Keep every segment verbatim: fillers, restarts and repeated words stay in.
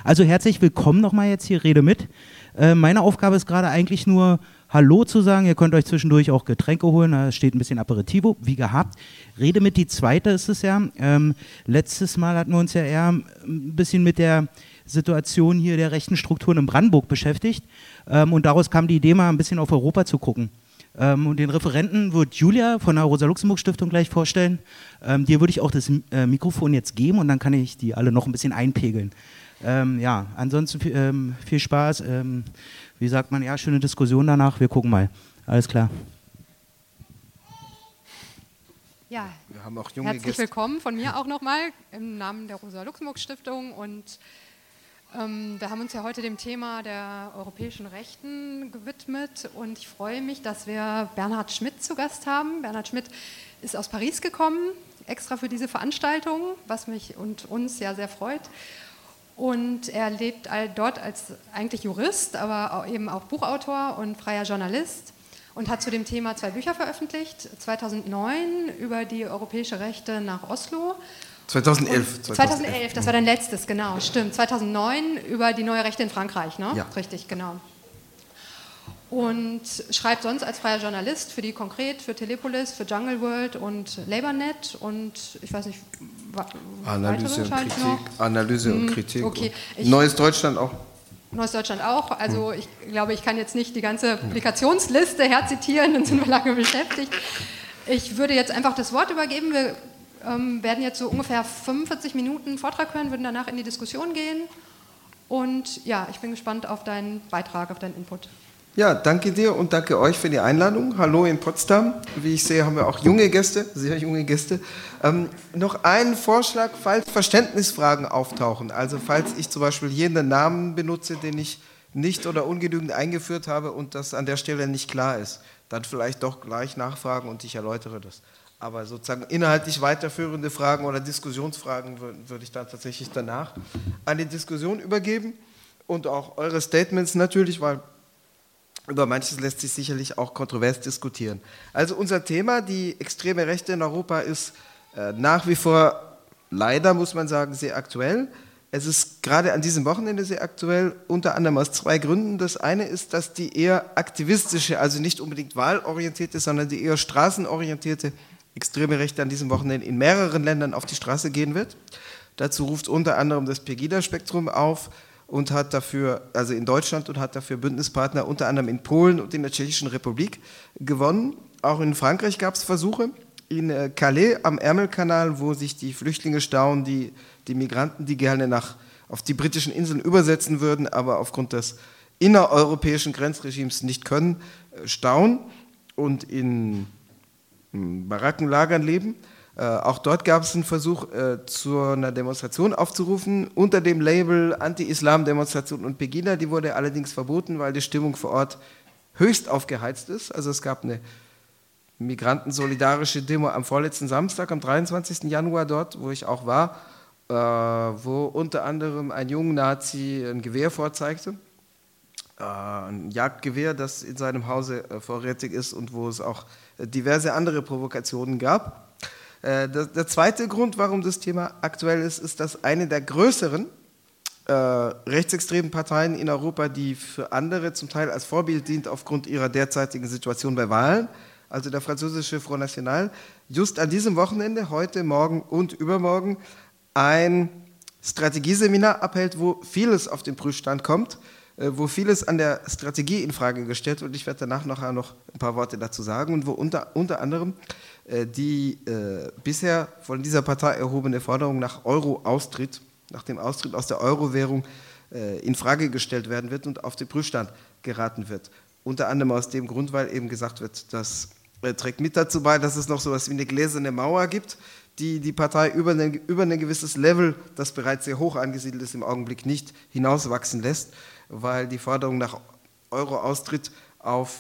Also herzlich willkommen nochmal jetzt hier, Rede mit. Äh, meine Aufgabe ist gerade eigentlich nur Hallo zu sagen. Ihr könnt euch zwischendurch auch Getränke holen, da steht ein bisschen Aperitivo, wie gehabt. Rede mit, die zweite ist es ja. Ähm, letztes Mal hatten wir uns ja eher ein bisschen mit der Situation hier der rechten Strukturen in Brandenburg beschäftigt. Ähm, und daraus kam die Idee, mal ein bisschen auf Europa zu gucken. Ähm, und den Referenten wird Julia von der Rosa-Luxemburg-Stiftung gleich vorstellen. Ähm, dir würde ich auch das äh, Mikrofon jetzt geben und dann kann ich die alle noch ein bisschen einpegeln. Ähm, ja, ansonsten ähm, viel Spaß. Ähm, wie sagt man, ja, schöne Diskussion danach. Wir gucken mal. Alles klar. Ja, wir haben auch junge herzlich Gäste. Willkommen von mir auch nochmal im Namen der Rosa-Luxemburg-Stiftung. Und ähm, wir haben uns ja heute dem Thema der europäischen Rechten gewidmet. Und ich freue mich, dass wir Bernhard Schmidt zu Gast haben. Bernhard Schmidt ist aus Paris gekommen, extra für diese Veranstaltung, was mich und uns ja sehr freut. Und er lebt dort als eigentlich Jurist, aber eben auch Buchautor und freier Journalist und hat zu dem Thema zwei Bücher veröffentlicht. zweitausendneun über die europäische Rechte nach Oslo. zweitausendelf. zweitausendelf, das war dein letztes, genau, stimmt. zweitausendneun über die neue Rechte in Frankreich, ne? Ja. Richtig, genau. Und schreibt sonst als freier Journalist für die Konkret, für Telepolis, für Jungle World und LabourNet und ich weiß nicht, Analyse und Kritik, noch. Analyse und Hm, Kritik. okay. Und Ich, Neues Deutschland auch. Neues Deutschland auch. Also ich glaube, ich kann jetzt nicht die ganze Publikationsliste herzitieren, dann sind wir lange beschäftigt. Ich würde jetzt einfach das Wort übergeben. Wir ähm, werden jetzt so ungefähr fünfundvierzig Minuten Vortrag hören, würden danach in die Diskussion gehen. Und ja, ich bin gespannt auf deinen Beitrag, auf deinen Input. Ja, danke dir und danke euch für die Einladung. Hallo in Potsdam. Wie ich sehe, haben wir auch junge Gäste, sehr junge Gäste. Ähm, noch einen Vorschlag, falls Verständnisfragen auftauchen. Also falls ich zum Beispiel hier einen Namen benutze, den ich nicht oder ungenügend eingeführt habe und das an der Stelle nicht klar ist, dann vielleicht doch gleich nachfragen und ich erläutere das. Aber sozusagen inhaltlich weiterführende Fragen oder Diskussionsfragen würde ich dann tatsächlich danach an die Diskussion übergeben. Und auch eure Statements natürlich, weil über manches lässt sich sicherlich auch kontrovers diskutieren. Also unser Thema, die extreme Rechte in Europa, ist äh, nach wie vor, leider muss man sagen, sehr aktuell. Es ist gerade an diesem Wochenende sehr aktuell, unter anderem aus zwei Gründen. Das eine ist, dass die eher aktivistische, also nicht unbedingt wahlorientierte, sondern die eher straßenorientierte extreme Rechte an diesem Wochenende in mehreren Ländern auf die Straße gehen wird. Dazu ruft unter anderem das Pegida-Spektrum auf, und hat dafür, also in Deutschland, und hat dafür Bündnispartner unter anderem in Polen und in der Tschechischen Republik gewonnen. Auch in Frankreich gab es Versuche, in Calais am Ärmelkanal, wo sich die Flüchtlinge stauen, die, die Migranten, die gerne nach, auf die britischen Inseln übersetzen würden, aber aufgrund des innereuropäischen Grenzregimes nicht können, stauen und in Barackenlagern leben. Äh, auch dort gab es einen Versuch, äh, zu einer Demonstration aufzurufen, unter dem Label Anti-Islam-Demonstration und Pegida. Die wurde allerdings verboten, weil die Stimmung vor Ort höchst aufgeheizt ist. Also es gab eine migrantensolidarische Demo am vorletzten Samstag, am dreiundzwanzigsten Januar dort, wo ich auch war, äh, wo unter anderem ein junger Nazi ein Gewehr vorzeigte, äh, ein Jagdgewehr, das in seinem Hause äh, vorrätig ist und wo es auch äh, diverse andere Provokationen gab. Der zweite Grund, warum das Thema aktuell ist, ist, dass eine der größeren äh, rechtsextremen Parteien in Europa, die für andere zum Teil als Vorbild dient aufgrund ihrer derzeitigen Situation bei Wahlen, also der französische Front National, just an diesem Wochenende, heute, morgen und übermorgen, ein Strategieseminar abhält, wo vieles auf den Prüfstand kommt, äh, wo vieles an der Strategie in Frage gestellt wird. Und ich werde danach noch, noch ein paar Worte dazu sagen und wo unter, unter anderem die äh, bisher von dieser Partei erhobene Forderung nach Euro-Austritt, nach dem Austritt aus der Euro-Währung äh, in Frage gestellt werden wird und auf den Prüfstand geraten wird. Unter anderem aus dem Grund, weil eben gesagt wird, das äh, trägt mit dazu bei, dass es noch so etwas wie eine gläserne Mauer gibt, die die Partei über, eine, über ein gewisses Level, das bereits sehr hoch angesiedelt ist, im Augenblick nicht hinauswachsen lässt, weil die Forderung nach Euro-Austritt auf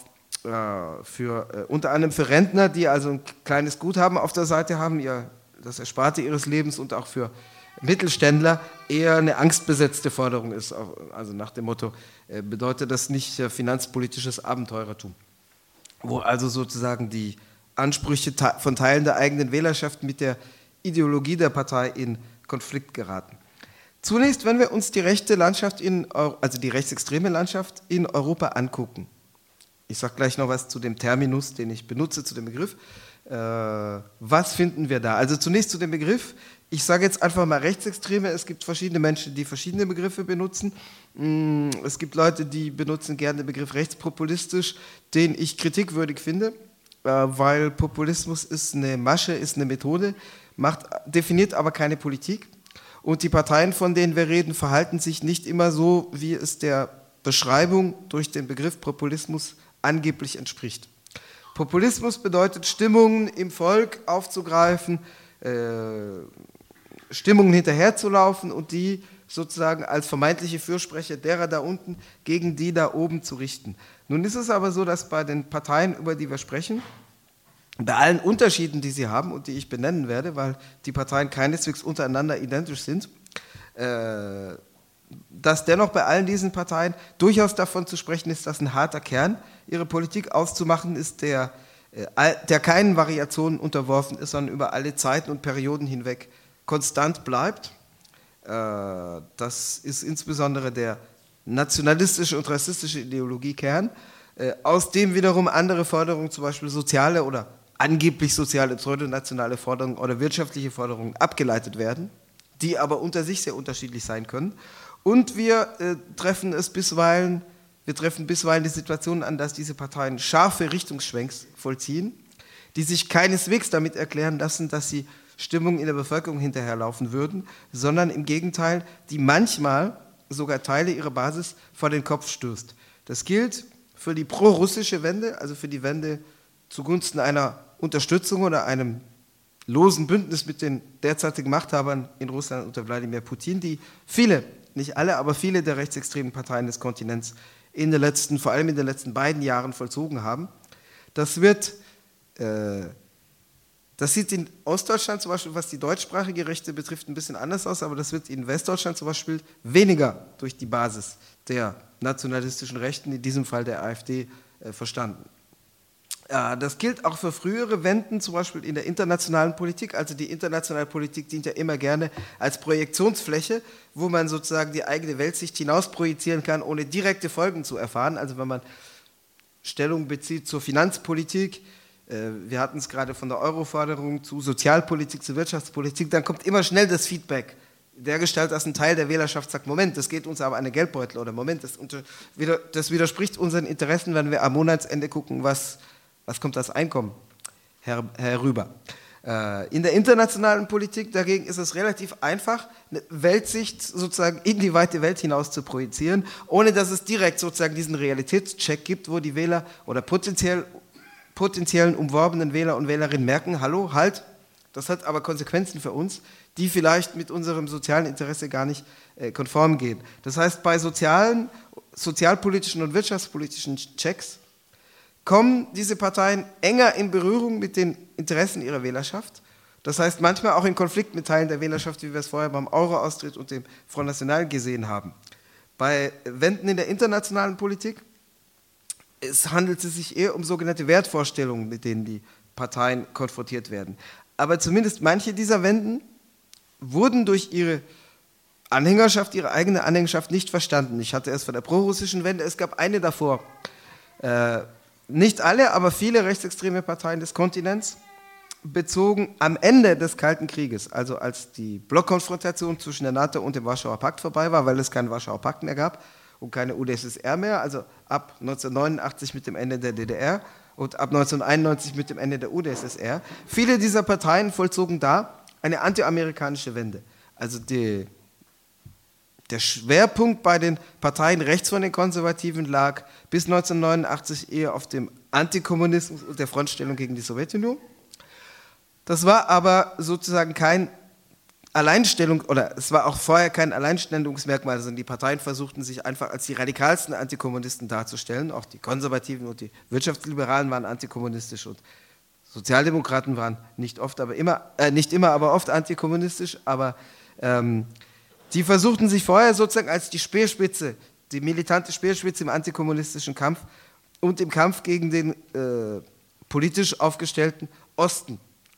für, äh, unter anderem für Rentner, die also ein kleines Guthaben auf der Seite haben, ihr, das Ersparte ihres Lebens, und auch für Mittelständler eher eine angstbesetzte Forderung ist. Also nach dem Motto, äh, bedeutet das nicht äh, finanzpolitisches Abenteurertum. Wo also sozusagen die Ansprüche von Teilen der eigenen Wählerschaft mit der Ideologie der Partei in Konflikt geraten. Zunächst, wenn wir uns die rechte Landschaft, in, also die rechtsextreme Landschaft in Europa angucken. Ich sage gleich noch was zu dem Terminus, den ich benutze, zu dem Begriff. Äh, was finden wir da? Also zunächst zu dem Begriff. Ich sage jetzt einfach mal Rechtsextreme. Es gibt verschiedene Menschen, die verschiedene Begriffe benutzen. Es gibt Leute, die benutzen gerne den Begriff rechtspopulistisch, den ich kritikwürdig finde, weil Populismus ist eine Masche, ist eine Methode, macht, definiert aber keine Politik. Und die Parteien, von denen wir reden, verhalten sich nicht immer so, wie es der Beschreibung durch den Begriff Populismus angeblich entspricht. Populismus bedeutet, Stimmungen im Volk aufzugreifen, äh, Stimmungen hinterherzulaufen und die sozusagen als vermeintliche Fürsprecher derer da unten gegen die da oben zu richten. Nun ist es aber so, dass bei den Parteien, über die wir sprechen, bei allen Unterschieden, die sie haben und die ich benennen werde, weil die Parteien keineswegs untereinander identisch sind, äh, dass dennoch bei allen diesen Parteien durchaus davon zu sprechen ist, dass ein harter Kern ihre Politik auszumachen ist, der, äh, der keinen Variationen unterworfen ist, sondern über alle Zeiten und Perioden hinweg konstant bleibt. Äh, das ist insbesondere der nationalistische und rassistische Ideologiekern, äh, aus dem wiederum andere Forderungen, zum Beispiel soziale oder angeblich soziale, pseudonationale Forderungen oder wirtschaftliche Forderungen abgeleitet werden, die aber unter sich sehr unterschiedlich sein können. Und wir äh, treffen es bisweilen, wir treffen bisweilen die Situation an, dass diese Parteien scharfe Richtungsschwenks vollziehen, die sich keineswegs damit erklären lassen, dass sie Stimmung in der Bevölkerung hinterherlaufen würden, sondern im Gegenteil, die manchmal sogar Teile ihrer Basis vor den Kopf stößt. Das gilt für die pro-russische Wende, also für die Wende zugunsten einer Unterstützung oder einem losen Bündnis mit den derzeitigen Machthabern in Russland unter Wladimir Putin, die viele, nicht alle, aber viele der rechtsextremen Parteien des Kontinents in den letzten, vor allem in den letzten beiden Jahren vollzogen haben. Das wird, äh, das sieht in Ostdeutschland zum Beispiel, was die deutschsprachige Rechte betrifft, ein bisschen anders aus, aber das wird in Westdeutschland zum Beispiel weniger durch die Basis der nationalistischen Rechten, in diesem Fall der AfD, äh, verstanden. Ja, das gilt auch für frühere Wenden, zum Beispiel in der internationalen Politik. Also die internationale Politik dient ja immer gerne als Projektionsfläche, wo man sozusagen die eigene Weltsicht hinaus projizieren kann, ohne direkte Folgen zu erfahren. Also wenn man Stellung bezieht zur Finanzpolitik, äh, wir hatten es gerade von der Euro-Forderung zu Sozialpolitik, zu Wirtschaftspolitik, dann kommt immer schnell das Feedback. Dergestalt, dass ein Teil der Wählerschaft sagt, Moment, das geht uns aber an den Geldbeutel oder Moment, das, unter, das widerspricht unseren Interessen, wenn wir am Monatsende gucken, was Was kommt das Einkommen her, herüber? Äh, in der internationalen Politik dagegen ist es relativ einfach, eine Weltsicht sozusagen in die weite Welt hinaus zu projizieren, ohne dass es direkt sozusagen diesen Realitätscheck gibt, wo die Wähler oder potenziell, potenziellen umworbenen Wähler und Wählerinnen merken, hallo, halt, das hat aber Konsequenzen für uns, die vielleicht mit unserem sozialen Interesse gar nicht äh, konform gehen. Das heißt, bei sozialen, sozialpolitischen und wirtschaftspolitischen Checks kommen diese Parteien enger in Berührung mit den Interessen ihrer Wählerschaft. Das heißt, manchmal auch in Konflikt mit Teilen der Wählerschaft, wie wir es vorher beim Euro-Austritt und dem Front National gesehen haben. Bei Wenden in der internationalen Politik es handelt es sich eher um sogenannte Wertvorstellungen, mit denen die Parteien konfrontiert werden. Aber zumindest manche dieser Wenden wurden durch ihre Anhängerschaft, ihre eigene Anhängerschaft nicht verstanden. Ich hatte es von der pro-russischen Wende, es gab eine davor, äh, nicht alle, aber viele rechtsextreme Parteien des Kontinents bezogen am Ende des Kalten Krieges, also als die Blockkonfrontation zwischen der NATO und dem Warschauer Pakt vorbei war, weil es keinen Warschauer Pakt mehr gab und keine U d S S R mehr, also ab neunzehnhundertneunundachtzig mit dem Ende der D D R und ab neunzehnhunderteinundneunzig mit dem Ende der U d S S R. Viele dieser Parteien vollzogen da eine antiamerikanische Wende. Also die Der Schwerpunkt bei den Parteien rechts von den Konservativen lag bis neunzehnhundertneunundachtzig eher auf dem Antikommunismus und der Frontstellung gegen die Sowjetunion. Das war aber sozusagen kein Alleinstellung, oder es war auch vorher kein Alleinstellungsmerkmal, sondern die Parteien versuchten sich einfach als die radikalsten Antikommunisten darzustellen. Auch die Konservativen und die Wirtschaftsliberalen waren antikommunistisch und Sozialdemokraten waren nicht oft, aber immer, äh, nicht immer, aber oft antikommunistisch, aber ähm, die versuchten sich vorher sozusagen als die Speerspitze, die militante Speerspitze im antikommunistischen Kampf und im Kampf gegen den äh, politisch aufgestellten Osten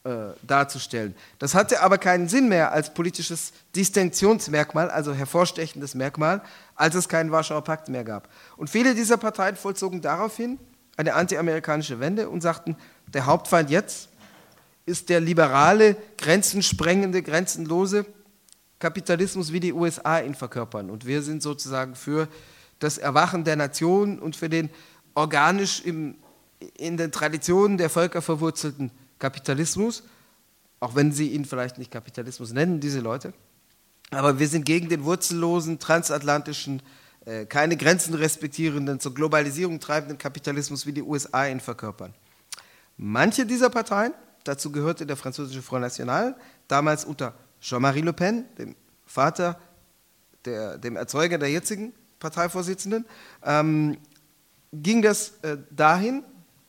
äh, darzustellen. Das hatte aber keinen Sinn mehr als politisches Distinktionsmerkmal, also hervorstechendes Merkmal, als es keinen Warschauer Pakt mehr gab. Und viele dieser Parteien vollzogen daraufhin eine antiamerikanische Wende und sagten, der Hauptfeind jetzt ist der liberale, grenzensprengende, grenzenlose Kapitalismus, wie die U S A ihn verkörpern. Und wir sind sozusagen für das Erwachen der Nation und für den organisch im, in den Traditionen der Völker verwurzelten Kapitalismus, auch wenn sie ihn vielleicht nicht Kapitalismus nennen, diese Leute. Aber wir sind gegen den wurzellosen, transatlantischen, äh, keine Grenzen respektierenden, zur Globalisierung treibenden Kapitalismus, wie die U S A ihn verkörpern. Manche dieser Parteien, dazu gehörte der französische Front National, damals unter Jean-Marie Le Pen, dem Vater, der, dem Erzeuger der jetzigen Parteivorsitzenden, ähm, ging das äh, dahin,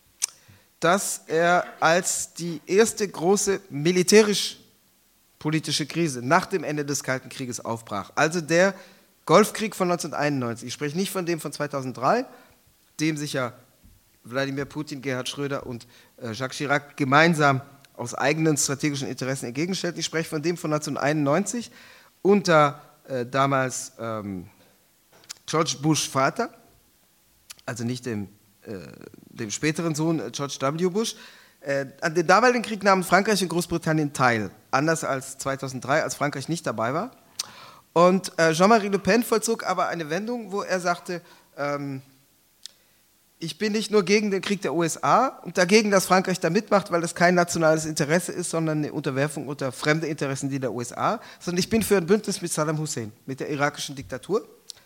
dass er als die erste große militärisch-politische Krise nach dem Ende des Kalten Krieges aufbrach. Also der Golfkrieg von neunzehnhunderteinundneunzig. Ich spreche nicht von dem von zweitausenddrei, dem sich ja Wladimir Putin, Gerhard Schröder und äh, Jacques Chirac gemeinsam aus eigenen strategischen Interessen entgegenstellten. Ich spreche von dem von neunzehnhunderteinundneunzig unter äh, damals ähm, George Bush Vater, also nicht dem dem späteren Sohn George W. Bush. Äh, an dem damaligen Krieg nahmen Frankreich und Großbritannien teil, anders als zweitausenddrei, als Frankreich nicht dabei war. Und äh, Jean-Marie Le Pen vollzog aber eine Wendung, wo er sagte, ähm, ich bin nicht nur gegen den Krieg der U S A und dagegen, dass Frankreich da mitmacht, weil das kein nationales Interesse ist, sondern eine Unterwerfung unter fremde Interessen die der U S A, sondern ich bin für ein Bündnis mit Saddam Hussein, mit der irakischen Diktatur,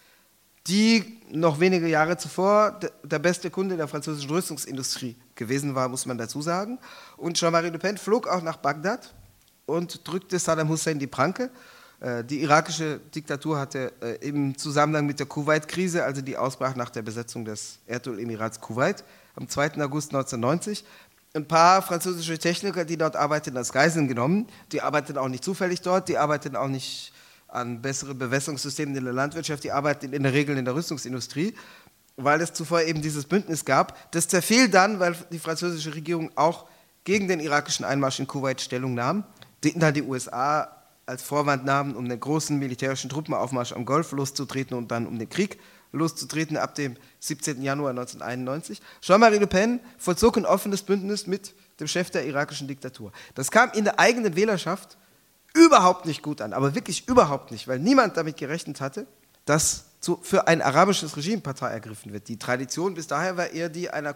die noch wenige Jahre zuvor der beste Kunde der französischen Rüstungsindustrie gewesen war, muss man dazu sagen. Und Jean-Marie Le Pen flog auch nach Bagdad und drückte Saddam Hussein die Pranke. Die irakische Diktatur hatte im Zusammenhang mit der Kuwait-Krise, also die ausbrach nach der Besetzung des Erdölemirats Kuwait, am zweiten August neunzehnhundertneunzig, ein paar französische Techniker, die dort arbeiteten, als Geiseln genommen. Die arbeiteten auch nicht zufällig dort, die arbeiteten auch nicht an bessere Bewässerungssystemen in der Landwirtschaft, die arbeiten in der Regel in der Rüstungsindustrie, weil es zuvor eben dieses Bündnis gab. Das zerfiel dann, weil die französische Regierung auch gegen den irakischen Einmarsch in Kuwait Stellung nahm, den dann die U S A als Vorwand nahmen, um den großen militärischen Truppenaufmarsch am Golf loszutreten und dann um den Krieg loszutreten ab dem siebzehnten Januar neunzehnhunderteinundneunzig. Jean-Marie Le Pen vollzog ein offenes Bündnis mit dem Chef der irakischen Diktatur. Das kam in der eigenen Wählerschaft überhaupt nicht gut an, aber wirklich überhaupt nicht, weil niemand damit gerechnet hatte, dass zu, für ein arabisches Regime Partei ergriffen wird. Die Tradition bis daher war eher die einer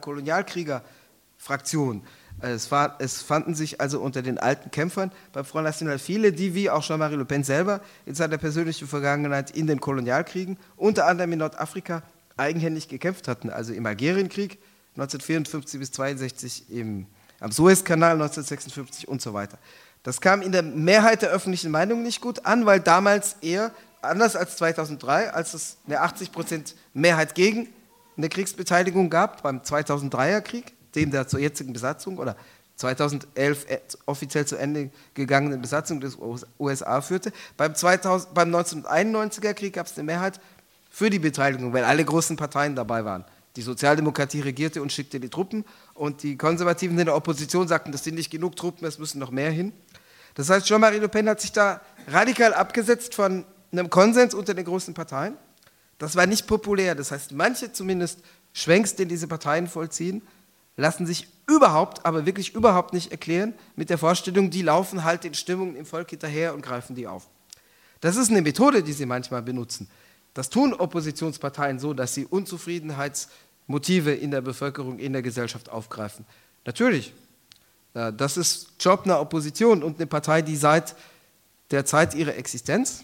Kolonialkriegerfraktion. Es, war, es fanden sich also unter den alten Kämpfern beim Front National viele, die wie auch Jean-Marie Le Pen selber in seiner persönlichen Vergangenheit in den Kolonialkriegen, unter anderem in Nordafrika, eigenhändig gekämpft hatten. Also im Algerienkrieg neunzehnhundertvierundfünfzig bis zweiundsechzig, im, am Suezkanal neunzehnhundertsechsundfünfzig und so weiter. Das kam in der Mehrheit der öffentlichen Meinung nicht gut an, weil damals eher, anders als zweitausenddrei, als es eine achtzig Prozent Mehrheit gegen eine Kriegsbeteiligung gab, beim zweitausenddreier Krieg, dem der zur jetzigen Besatzung oder zweitausendelf offiziell zu Ende gegangenen Besatzung des U S A führte. Beim, zweitausend, beim neunzehnhunderteinundneunziger Krieg gab es eine Mehrheit für die Beteiligung, weil alle großen Parteien dabei waren. Die Sozialdemokratie regierte und schickte die Truppen und die Konservativen in der Opposition sagten, das sind nicht genug Truppen, es müssen noch mehr hin. Das heißt, Jean-Marie Le Pen hat sich da radikal abgesetzt von einem Konsens unter den großen Parteien. Das war nicht populär. Das heißt, manche zumindest Schwenks, den diese Parteien vollziehen, lassen sich überhaupt, aber wirklich überhaupt nicht erklären mit der Vorstellung, die laufen halt den Stimmungen im Volk hinterher und greifen die auf. Das ist eine Methode, die sie manchmal benutzen. Das tun Oppositionsparteien so, dass sie Unzufriedenheitsmotive in der Bevölkerung, in der Gesellschaft aufgreifen. Natürlich. Das ist Job einer Opposition und eine Partei, die seit der Zeit ihrer Existenz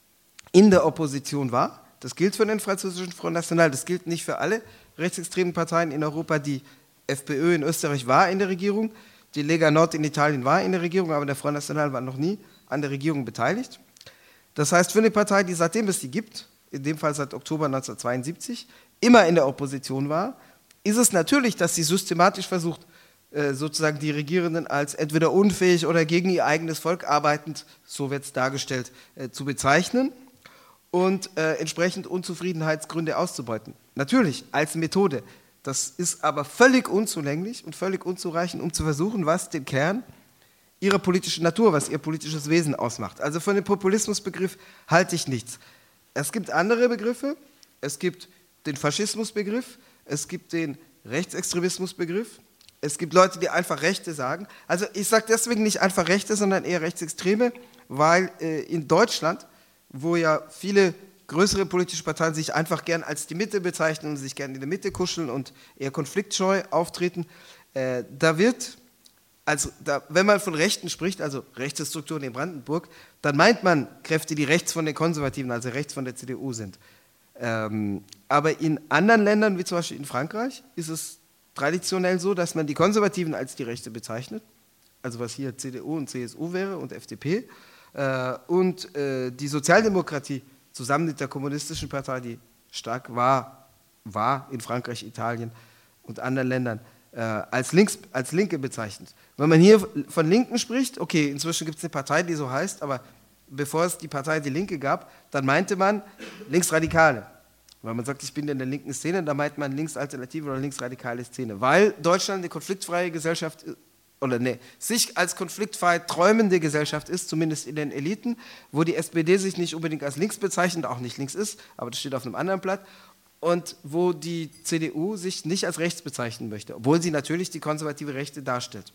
in der Opposition war. Das gilt für den französischen Front National, das gilt nicht für alle rechtsextremen Parteien in Europa. Die FPÖ in Österreich war in der Regierung, die Lega Nord in Italien war in der Regierung, aber der Front National war noch nie an der Regierung beteiligt. Das heißt, für eine Partei, die seitdem es die gibt, in dem Fall seit Oktober neunzehnhundertzweiundsiebzig, immer in der Opposition war, ist es natürlich, dass sie systematisch versucht, sozusagen die Regierenden als entweder unfähig oder gegen ihr eigenes Volk arbeitend, so wird es dargestellt, äh, zu bezeichnen und äh, entsprechend Unzufriedenheitsgründe auszubeuten. Natürlich, als Methode. Das ist aber völlig unzulänglich und völlig unzureichend, um zu versuchen, was den Kern ihre politische Natur, was ihr politisches Wesen ausmacht. Also von dem Populismusbegriff halte ich nichts. Es gibt andere Begriffe, es gibt den Faschismusbegriff, es gibt den Rechtsextremismusbegriff, es gibt Leute, die einfach Rechte sagen. Also ich sage deswegen nicht einfach Rechte, sondern eher Rechtsextreme, weil äh, in Deutschland, wo ja viele größere politische Parteien sich einfach gern als die Mitte bezeichnen und sich gern in der Mitte kuscheln und eher konfliktscheu auftreten, äh, da wird, also da, wenn man von Rechten spricht, also rechte Strukturen in Brandenburg, dann meint man Kräfte, die rechts von den Konservativen, also rechts von der C D U sind. Ähm, aber in anderen Ländern, wie zum Beispiel in Frankreich, ist es traditionell so, dass man die Konservativen als die Rechte bezeichnet, also was hier C D U und C S U wäre und F D P, äh, und äh, die Sozialdemokratie zusammen mit der kommunistischen Partei, die stark war, war in Frankreich, Italien und anderen Ländern, äh, als, links, als Linke bezeichnet. Wenn man hier von Linken spricht, okay, inzwischen gibt es eine Partei, die so heißt, aber bevor es die Partei Die Linke gab, dann meinte man Linksradikale. Wenn man sagt, ich bin in der linken Szene, dann meint man linksalternative oder linksradikale Szene, weil Deutschland eine konfliktfreie Gesellschaft ist, oder ne, sich als konfliktfrei träumende Gesellschaft ist, zumindest in den Eliten, wo die S P D sich nicht unbedingt als links bezeichnet, auch nicht links ist, aber das steht auf einem anderen Blatt, und wo die C D U sich nicht als rechts bezeichnen möchte, obwohl sie natürlich die konservative Rechte darstellt.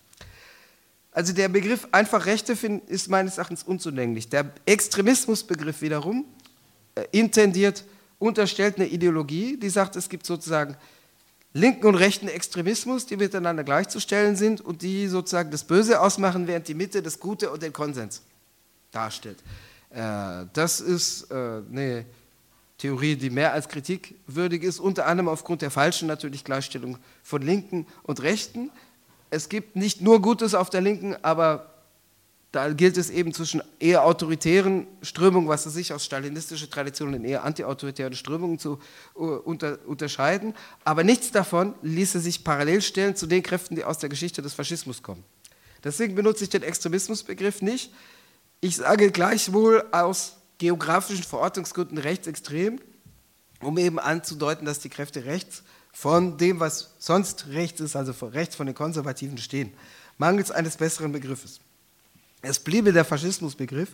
Also der Begriff einfach Rechte ist meines Erachtens unzulänglich. Der Extremismusbegriff wiederum äh, intendiert, unterstellt eine Ideologie, die sagt, es gibt sozusagen linken und rechten Extremismus, die miteinander gleichzustellen sind und die sozusagen das Böse ausmachen, während die Mitte das Gute und den Konsens darstellt. Äh, das ist äh, eine Theorie, die mehr als kritikwürdig ist, unter anderem aufgrund der falschen natürlich Gleichstellung von Linken und Rechten. Es gibt nicht nur Gutes auf der Linken, aber da gilt es eben zwischen eher autoritären Strömungen, was es sich aus stalinistischer Tradition in eher antiautoritären Strömungen zu uh, unter, unterscheiden. Aber nichts davon ließe sich parallel stellen zu den Kräften, die aus der Geschichte des Faschismus kommen. Deswegen benutze ich den Extremismusbegriff nicht. Ich sage gleichwohl aus geografischen Verortungsgründen rechtsextrem, um eben anzudeuten, dass die Kräfte rechts von dem, was sonst rechts ist, also von rechts von den Konservativen stehen, mangels eines besseren Begriffes. Es bliebe der Faschismusbegriff,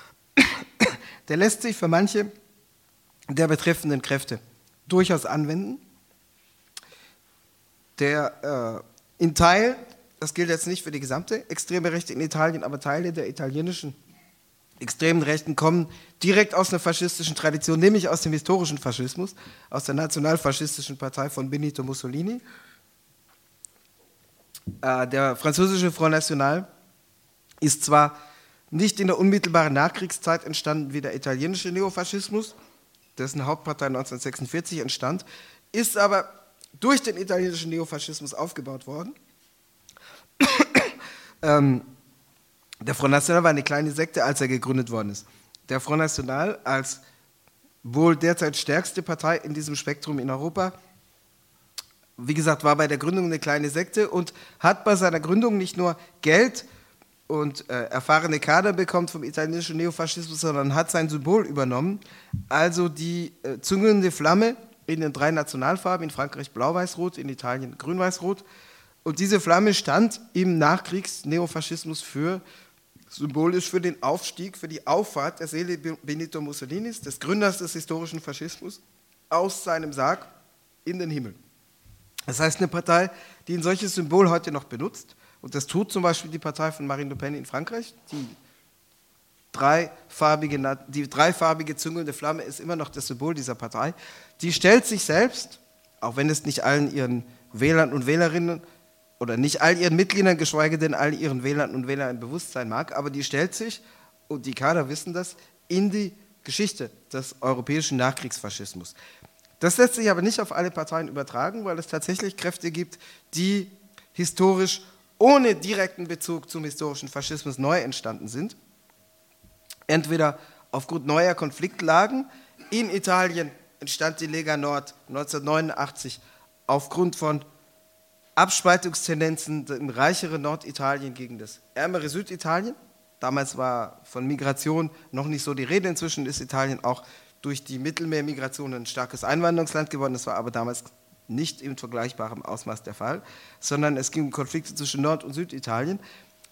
der lässt sich für manche der betreffenden Kräfte durchaus anwenden, der äh, in Teil, das gilt jetzt nicht für die gesamte extreme Rechte in Italien, aber Teile der italienischen extremen Rechten kommen direkt aus einer faschistischen Tradition, nämlich aus dem historischen Faschismus, aus der nationalfaschistischen Partei von Benito Mussolini. Äh, der französische Front National ist zwar nicht in der unmittelbaren Nachkriegszeit entstanden wie der italienische Neofaschismus, dessen Hauptpartei neunzehnhundertsechsundvierzig entstand, ist aber durch den italienischen Neofaschismus aufgebaut worden. ähm, der Front National war eine kleine Sekte, als er gegründet worden ist. Der Front National als wohl derzeit stärkste Partei in diesem Spektrum in Europa, wie gesagt, war bei der Gründung eine kleine Sekte und hat bei seiner Gründung nicht nur Geld und äh, erfahrene Kader bekommt vom italienischen Neofaschismus, sondern hat sein Symbol übernommen, also die äh, züngelnde Flamme in den drei Nationalfarben, in Frankreich blau-weiß-rot, in Italien grün-weiß-rot. Und diese Flamme stand im Nachkriegs-Neofaschismus für, symbolisch für den Aufstieg, für die Auffahrt der Seele Benito Mussolinis, des Gründers des historischen Faschismus, aus seinem Sarg in den Himmel. Das heißt, eine Partei, die ein solches Symbol heute noch benutzt, und das tut zum Beispiel die Partei von Marine Le Pen in Frankreich. Die dreifarbige, die dreifarbige züngelnde Flamme ist immer noch das Symbol dieser Partei. Die stellt sich selbst, auch wenn es nicht allen ihren Wählern und Wählerinnen oder nicht all ihren Mitgliedern, geschweige denn all ihren Wählern und Wählern ein Bewusstsein mag, aber die stellt sich, und die Kader wissen das, in die Geschichte des europäischen Nachkriegsfaschismus. Das lässt sich aber nicht auf alle Parteien übertragen, weil es tatsächlich Kräfte gibt, die historisch ohne direkten Bezug zum historischen Faschismus neu entstanden sind. Entweder aufgrund neuer Konfliktlagen. In Italien entstand die Lega Nord neunzehnhundertneunundachtzig aufgrund von Abspaltungstendenzen im reicheren Norditalien gegen das ärmere Süditalien. Damals war von Migration noch nicht so die Rede. Inzwischen ist Italien auch durch die Mittelmeermigration ein starkes Einwanderungsland geworden. Das war aber damals nicht in vergleichbarem Ausmaß der Fall, sondern es ging um Konflikte zwischen Nord- und Süditalien.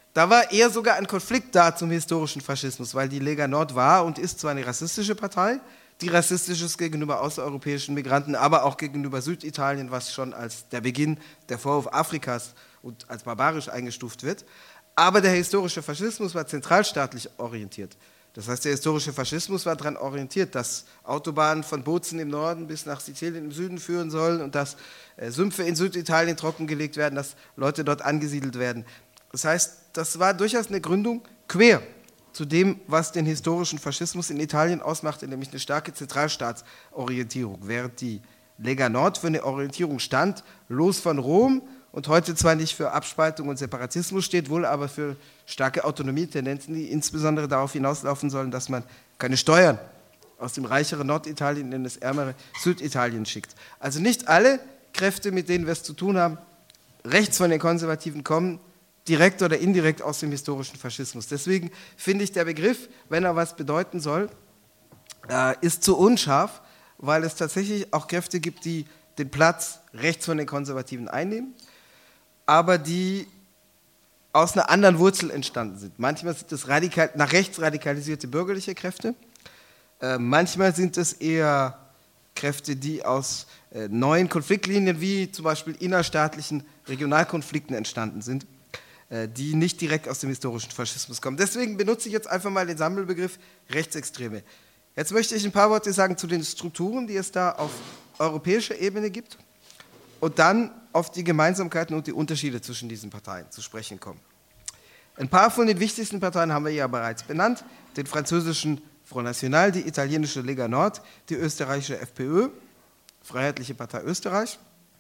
Da war eher sogar ein Konflikt da zum historischen Faschismus, weil die Lega Nord war und ist zwar eine rassistische Partei, die rassistisch ist gegenüber außereuropäischen Migranten, aber auch gegenüber Süditalien, was schon als der Beginn der Vorwurf Afrikas und als barbarisch eingestuft wird. Aber der historische Faschismus war zentralstaatlich orientiert. Das heißt, der historische Faschismus war daran orientiert, dass Autobahnen von Bozen im Norden bis nach Sizilien im Süden führen sollen und dass äh, Sümpfe in Süditalien trockengelegt werden, dass Leute dort angesiedelt werden. Das heißt, das war durchaus eine Gründung quer zu dem, was den historischen Faschismus in Italien ausmachte, nämlich eine starke Zentralstaatsorientierung, während die Lega Nord für eine Orientierung stand, los von Rom und heute zwar nicht für Abspaltung und Separatismus steht, wohl aber für starke Autonomietendenzen, die insbesondere darauf hinauslaufen sollen, dass man keine Steuern aus dem reicheren Norditalien in das ärmere Süditalien schickt. Also nicht alle Kräfte, mit denen wir es zu tun haben, rechts von den Konservativen kommen, direkt oder indirekt aus dem historischen Faschismus. Deswegen finde ich, der Begriff, wenn er was bedeuten soll, äh, ist zu unscharf, weil es tatsächlich auch Kräfte gibt, die den Platz rechts von den Konservativen einnehmen, aber die aus einer anderen Wurzel entstanden sind. Manchmal sind es radikal, nach rechts radikalisierte bürgerliche Kräfte, äh, manchmal sind es eher Kräfte, die aus äh, neuen Konfliktlinien, wie zum Beispiel innerstaatlichen Regionalkonflikten entstanden sind, die nicht direkt aus dem historischen Faschismus kommen. Deswegen benutze ich jetzt einfach mal den Sammelbegriff Rechtsextreme. Jetzt möchte ich ein paar Worte sagen zu den Strukturen, die es da auf europäischer Ebene gibt und dann auf die Gemeinsamkeiten und die Unterschiede zwischen diesen Parteien zu sprechen kommen. Ein paar von den wichtigsten Parteien haben wir ja bereits benannt, den französischen Front National, die italienische Lega Nord, die österreichische F P Ö, Freiheitliche Partei Österreich,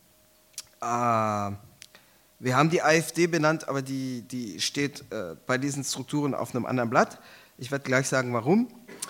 äh, wir haben die AfD benannt, aber die, die steht äh, bei diesen Strukturen auf einem anderen Blatt. Ich werde gleich sagen, warum.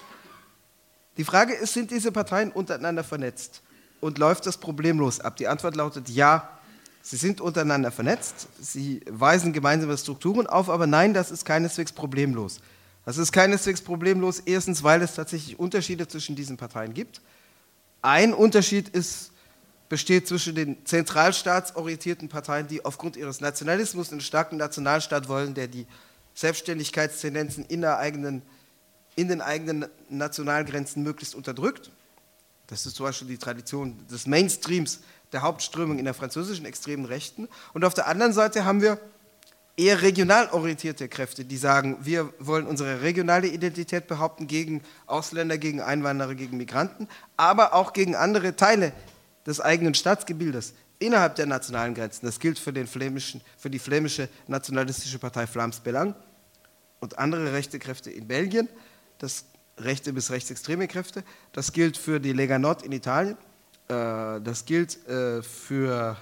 Die Frage ist, sind diese Parteien untereinander vernetzt? Und läuft das problemlos ab? Die Antwort lautet ja, sie sind untereinander vernetzt, sie weisen gemeinsame Strukturen auf, aber nein, das ist keineswegs problemlos. Das ist keineswegs problemlos, erstens, weil es tatsächlich Unterschiede zwischen diesen Parteien gibt. Ein Unterschied ist, besteht zwischen den zentralstaatsorientierten Parteien, die aufgrund ihres Nationalismus einen starken Nationalstaat wollen, der die Selbstständigkeitstendenzen in, der eigenen, in den eigenen Nationalgrenzen möglichst unterdrückt. Das ist zum Beispiel die Tradition des Mainstreams der Hauptströmung in der französischen extremen Rechten. Und auf der anderen Seite haben wir eher regional orientierte Kräfte, die sagen, wir wollen unsere regionale Identität behaupten gegen Ausländer, gegen Einwanderer, gegen Migranten, aber auch gegen andere Teile des eigenen Staatsgebildes innerhalb der nationalen Grenzen. Das gilt für, den flämischen, für die flämische nationalistische Partei Vlaams Belang und andere rechte Kräfte in Belgien, das rechte bis rechtsextreme Kräfte. Das gilt für die Lega Nord in Italien, das gilt für,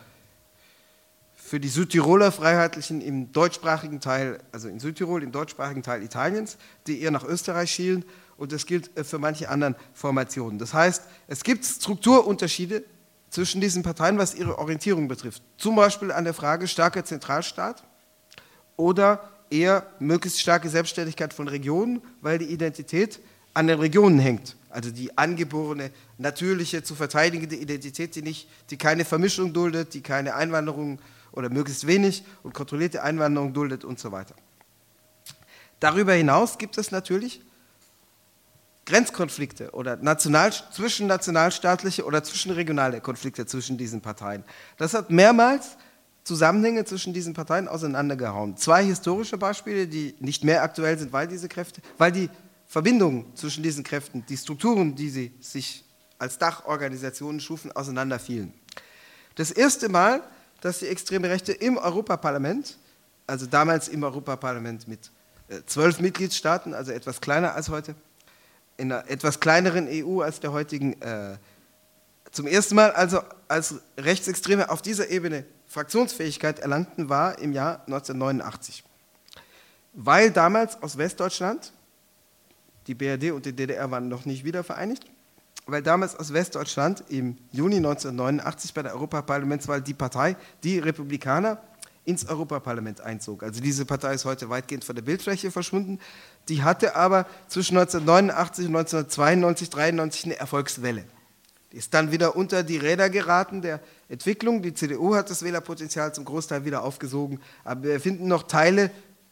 für die Südtiroler Freiheitlichen im deutschsprachigen Teil, also in Südtirol, im deutschsprachigen Teil Italiens, die eher nach Österreich schielen, und das gilt für manche anderen Formationen. Das heißt, es gibt Strukturunterschiede zwischen diesen Parteien, was ihre Orientierung betrifft. Zum Beispiel an der Frage starker Zentralstaat oder eher möglichst starke Selbstständigkeit von Regionen, weil die Identität an den Regionen hängt. Also die angeborene, natürliche, zu verteidigende Identität, die, nicht, die keine Vermischung duldet, die keine Einwanderung oder möglichst wenig und kontrollierte Einwanderung duldet und so weiter. Darüber hinaus gibt es natürlich Grenzkonflikte oder national, zwischennationalstaatliche oder zwischenregionale Konflikte zwischen diesen Parteien. Das hat mehrmals Zusammenhänge zwischen diesen Parteien auseinandergehauen. Zwei historische Beispiele, die nicht mehr aktuell sind, weil diese Kräfte, weil die Verbindungen zwischen diesen Kräften, die Strukturen, die sie sich als Dachorganisationen schufen, auseinanderfielen. Das erste Mal, dass die extreme Rechte im Europaparlament, also damals im Europaparlament mit zwölf Mitgliedstaaten, also etwas kleiner als heute, in einer etwas kleineren E U als der heutigen, äh, zum ersten Mal also als Rechtsextreme auf dieser Ebene Fraktionsfähigkeit erlangten, war im Jahr neunzehnhundertneunundachtzig. Weil damals aus Westdeutschland, die B R D und die D D R waren noch nicht wieder vereinigt, weil damals aus Westdeutschland im Juni neunzehnhundertneunundachtzig bei der Europaparlamentswahl die Partei, die Republikaner, ins Europaparlament einzog. Also diese Partei ist heute weitgehend von der Bildfläche verschwunden. Die hatte aber zwischen neunzehnhundertneunundachtzig und neunzehnhundertzweiundneunzig, dreiundneunzig eine Erfolgswelle. Die ist dann wieder unter die Räder geraten der Entwicklung. Die C D U hat das Wählerpotenzial zum Großteil wieder aufgesogen, aber wir finden noch Teile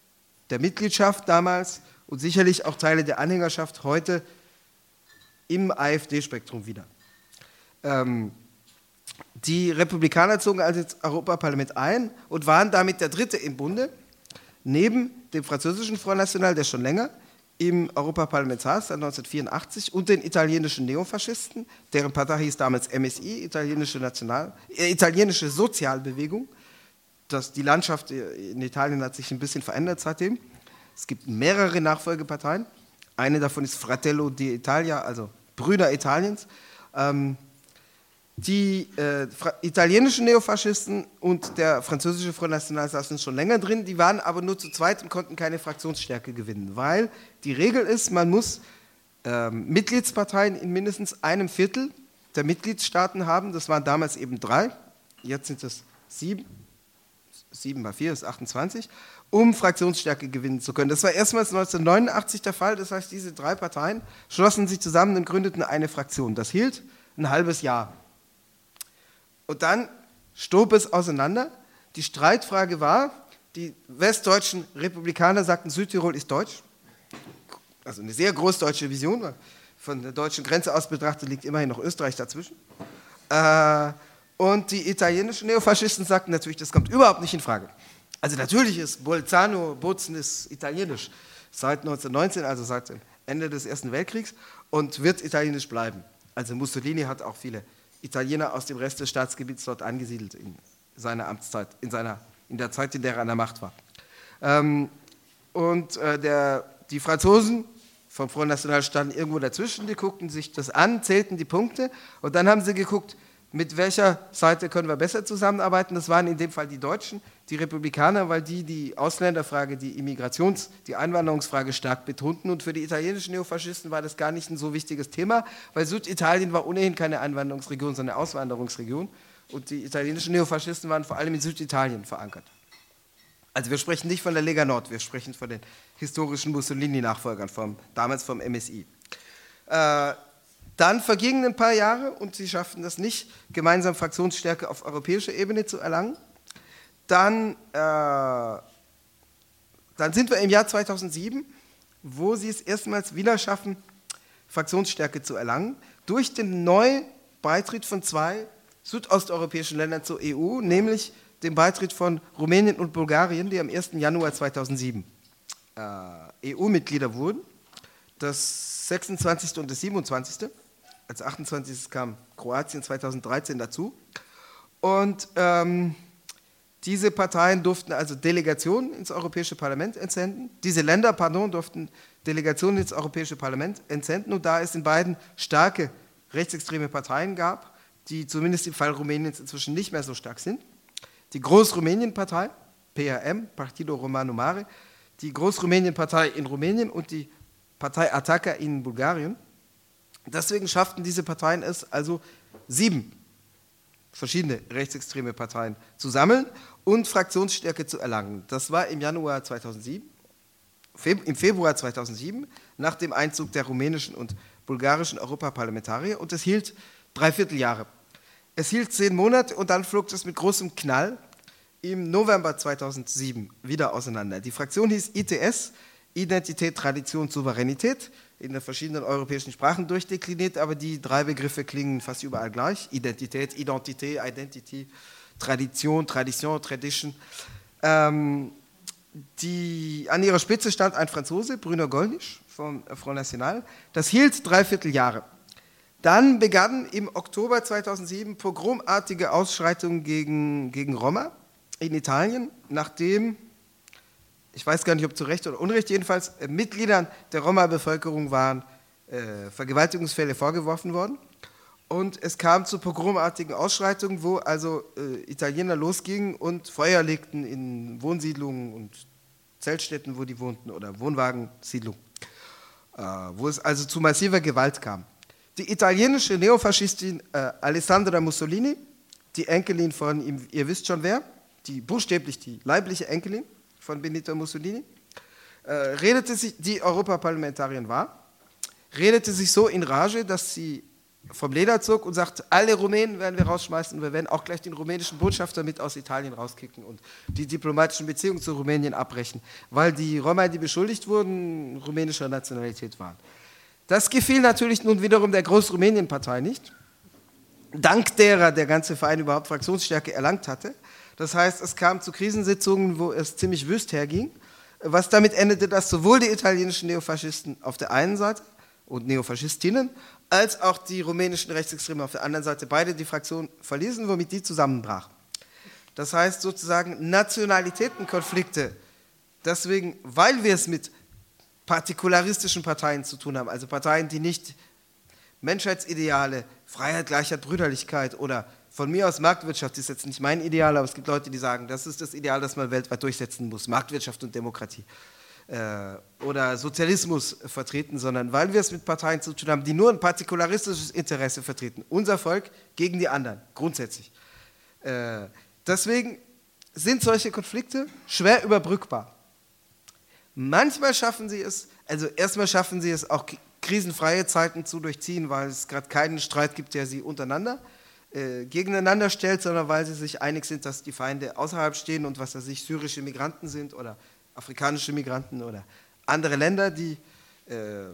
der Mitgliedschaft damals und sicherlich auch Teile der Anhängerschaft heute im AfD-Spektrum wieder. Ähm, die Republikaner zogen also ins Europaparlament ein und waren damit der Dritte im Bunde, neben dem französischen Front National, der schon länger im Europaparlament saß, seit neunzehnhundertvierundachtzig, und den italienischen Neofaschisten, deren Partei hieß damals M S I, italienische, National, äh, italienische Sozialbewegung. Das, die Landschaft in Italien hat sich ein bisschen verändert seitdem. Es gibt mehrere Nachfolgeparteien. Eine davon ist Fratello d'Italia, also Brüder Italiens. Ähm, Die äh, italienischen Neofaschisten und der französische Front National saßen schon länger drin, die waren aber nur zu zweit und konnten keine Fraktionsstärke gewinnen, weil die Regel ist, man muss äh, Mitgliedsparteien in mindestens einem Viertel der Mitgliedstaaten haben, das waren damals eben drei, jetzt sind es sieben, sieben mal vier ist achtundzwanzig, um Fraktionsstärke gewinnen zu können. Das war erstmals neunzehnhundertneunundachtzig der Fall, das heißt, diese drei Parteien schlossen sich zusammen und gründeten eine Fraktion. Das hielt ein halbes Jahr. Und dann stob es auseinander. Die Streitfrage war, die westdeutschen Republikaner sagten, Südtirol ist deutsch. Also eine sehr großdeutsche Vision, weil von der deutschen Grenze aus betrachtet liegt immerhin noch Österreich dazwischen. Und die italienischen Neofaschisten sagten natürlich, das kommt überhaupt nicht in Frage. Also natürlich ist Bolzano, Bozen ist italienisch seit neunzehnhundertneunzehn, also seit dem Ende des Ersten Weltkriegs, und wird italienisch bleiben. Also Mussolini hat auch viele Italiener aus dem Rest des Staatsgebiets dort angesiedelt in seiner Amtszeit, in, seiner, in der Zeit, in der er an der Macht war. Ähm, und äh, der, die Franzosen vom Front National standen irgendwo dazwischen, die guckten sich das an, zählten die Punkte und dann haben sie geguckt, mit welcher Seite können wir besser zusammenarbeiten. Das waren in dem Fall die Deutschen, die Republikaner, weil die die Ausländerfrage, die Immigrations-, die Einwanderungsfrage stark betonten. Und für die italienischen Neofaschisten war das gar nicht ein so wichtiges Thema, weil Süditalien war ohnehin keine Einwanderungsregion, sondern eine Auswanderungsregion. Und die italienischen Neofaschisten waren vor allem in Süditalien verankert. Also wir sprechen nicht von der Lega Nord, wir sprechen von den historischen Mussolini-Nachfolgern, vom, damals vom M S I. Äh, Dann vergingen ein paar Jahre und sie schafften das nicht, gemeinsam Fraktionsstärke auf europäischer Ebene zu erlangen. Dann, äh, dann sind wir im Jahr zweitausendsieben, wo sie es erstmals wieder schaffen, Fraktionsstärke zu erlangen, durch den Neubeitritt von zwei südosteuropäischen Ländern zur E U, nämlich den Beitritt von Rumänien und Bulgarien, die am ersten Januar zweitausendsieben äh, E U-Mitglieder wurden. Das sechsundzwanzigste und das siebenundzwanzigste Als achtundzwanzigste kam Kroatien zweitausenddreizehn dazu. Und ähm, diese Parteien durften also Delegationen ins Europäische Parlament entsenden. Diese Länder, pardon, durften Delegationen ins Europäische Parlament entsenden. Und da es in beiden starke rechtsextreme Parteien gab, die zumindest im Fall Rumäniens inzwischen nicht mehr so stark sind, die Großrumänien-Partei, P R M, Partido Romano Mare, die Großrumänien-Partei in Rumänien und die Partei Ataka in Bulgarien. Deswegen schafften diese Parteien es also, sieben verschiedene rechtsextreme Parteien zu sammeln und Fraktionsstärke zu erlangen. Das war im Januar zweitausendsieben, im Februar zweitausendsieben, nach dem Einzug der rumänischen und bulgarischen Europaparlamentarier, und es hielt dreiviertel Jahre. Es hielt zehn Monate und dann flog es mit großem Knall im November zweitausendsieben wieder auseinander. Die Fraktion hieß I T S, Identität, Tradition, Souveränität, in den verschiedenen europäischen Sprachen durchdekliniert, aber die drei Begriffe klingen fast überall gleich. Identität, Identité, Identity, Tradition, Tradition, Tradition. Ähm, die, an ihrer Spitze stand ein Franzose, Bruno Gollnisch vom Front National. Das hielt dreiviertel Jahre. Dann begannen im Oktober zweitausendsieben pogromartige Ausschreitungen gegen, gegen Roma in Italien, nachdem, ich weiß gar nicht, ob zu Recht oder Unrecht, jedenfalls äh, Mitgliedern der Roma-Bevölkerung waren äh, Vergewaltigungsfälle vorgeworfen worden. Und es kam zu pogromartigen Ausschreitungen, wo also äh, Italiener losgingen und Feuer legten in Wohnsiedlungen und Zeltstätten, wo die wohnten, oder Wohnwagensiedlungen, äh, wo es also zu massiver Gewalt kam. Die italienische Neofaschistin äh, Alessandra Mussolini, die Enkelin von, ihr wisst schon wer, die buchstäblich die leibliche Enkelin von Benito Mussolini, äh, redete sich, die Europaparlamentarierin war, redete sich so in Rage, dass sie vom Leder zog und sagt, alle Rumänen werden wir rausschmeißen und wir werden auch gleich den rumänischen Botschafter mit aus Italien rauskicken und die diplomatischen Beziehungen zu Rumänien abbrechen, weil die Roma, die beschuldigt wurden, rumänischer Nationalität waren. Das gefiel natürlich nun wiederum der Groß-Rumänien-Partei nicht, dank derer der ganze Verein überhaupt Fraktionsstärke erlangt hatte. Das heißt, es kam zu Krisensitzungen, wo es ziemlich wüst herging, was damit endete, dass sowohl die italienischen Neofaschisten auf der einen Seite und Neofaschistinnen, als auch die rumänischen Rechtsextremen auf der anderen Seite beide die Fraktion verließen, womit die zusammenbrach. Das heißt sozusagen Nationalitätenkonflikte, deswegen, weil wir es mit partikularistischen Parteien zu tun haben, also Parteien, die nicht Menschheitsideale, Freiheit, Gleichheit, Brüderlichkeit oder von mir aus Marktwirtschaft ist jetzt nicht mein Ideal, aber es gibt Leute, die sagen, das ist das Ideal, das man weltweit durchsetzen muss, Marktwirtschaft und Demokratie. Oder Sozialismus vertreten, sondern weil wir es mit Parteien zu tun haben, die nur ein partikularistisches Interesse vertreten. Unser Volk gegen die anderen, grundsätzlich. Äh, deswegen sind solche Konflikte schwer überbrückbar. Manchmal schaffen sie es, also erstmal schaffen sie es auch krisenfreie Zeiten zu durchziehen, weil es gerade keinen Streit gibt, der sie untereinander äh, gegeneinander stellt, sondern weil sie sich einig sind, dass die Feinde außerhalb stehen und was weiß ich, syrische Migranten sind oder afrikanische Migranten oder andere Länder, die, äh,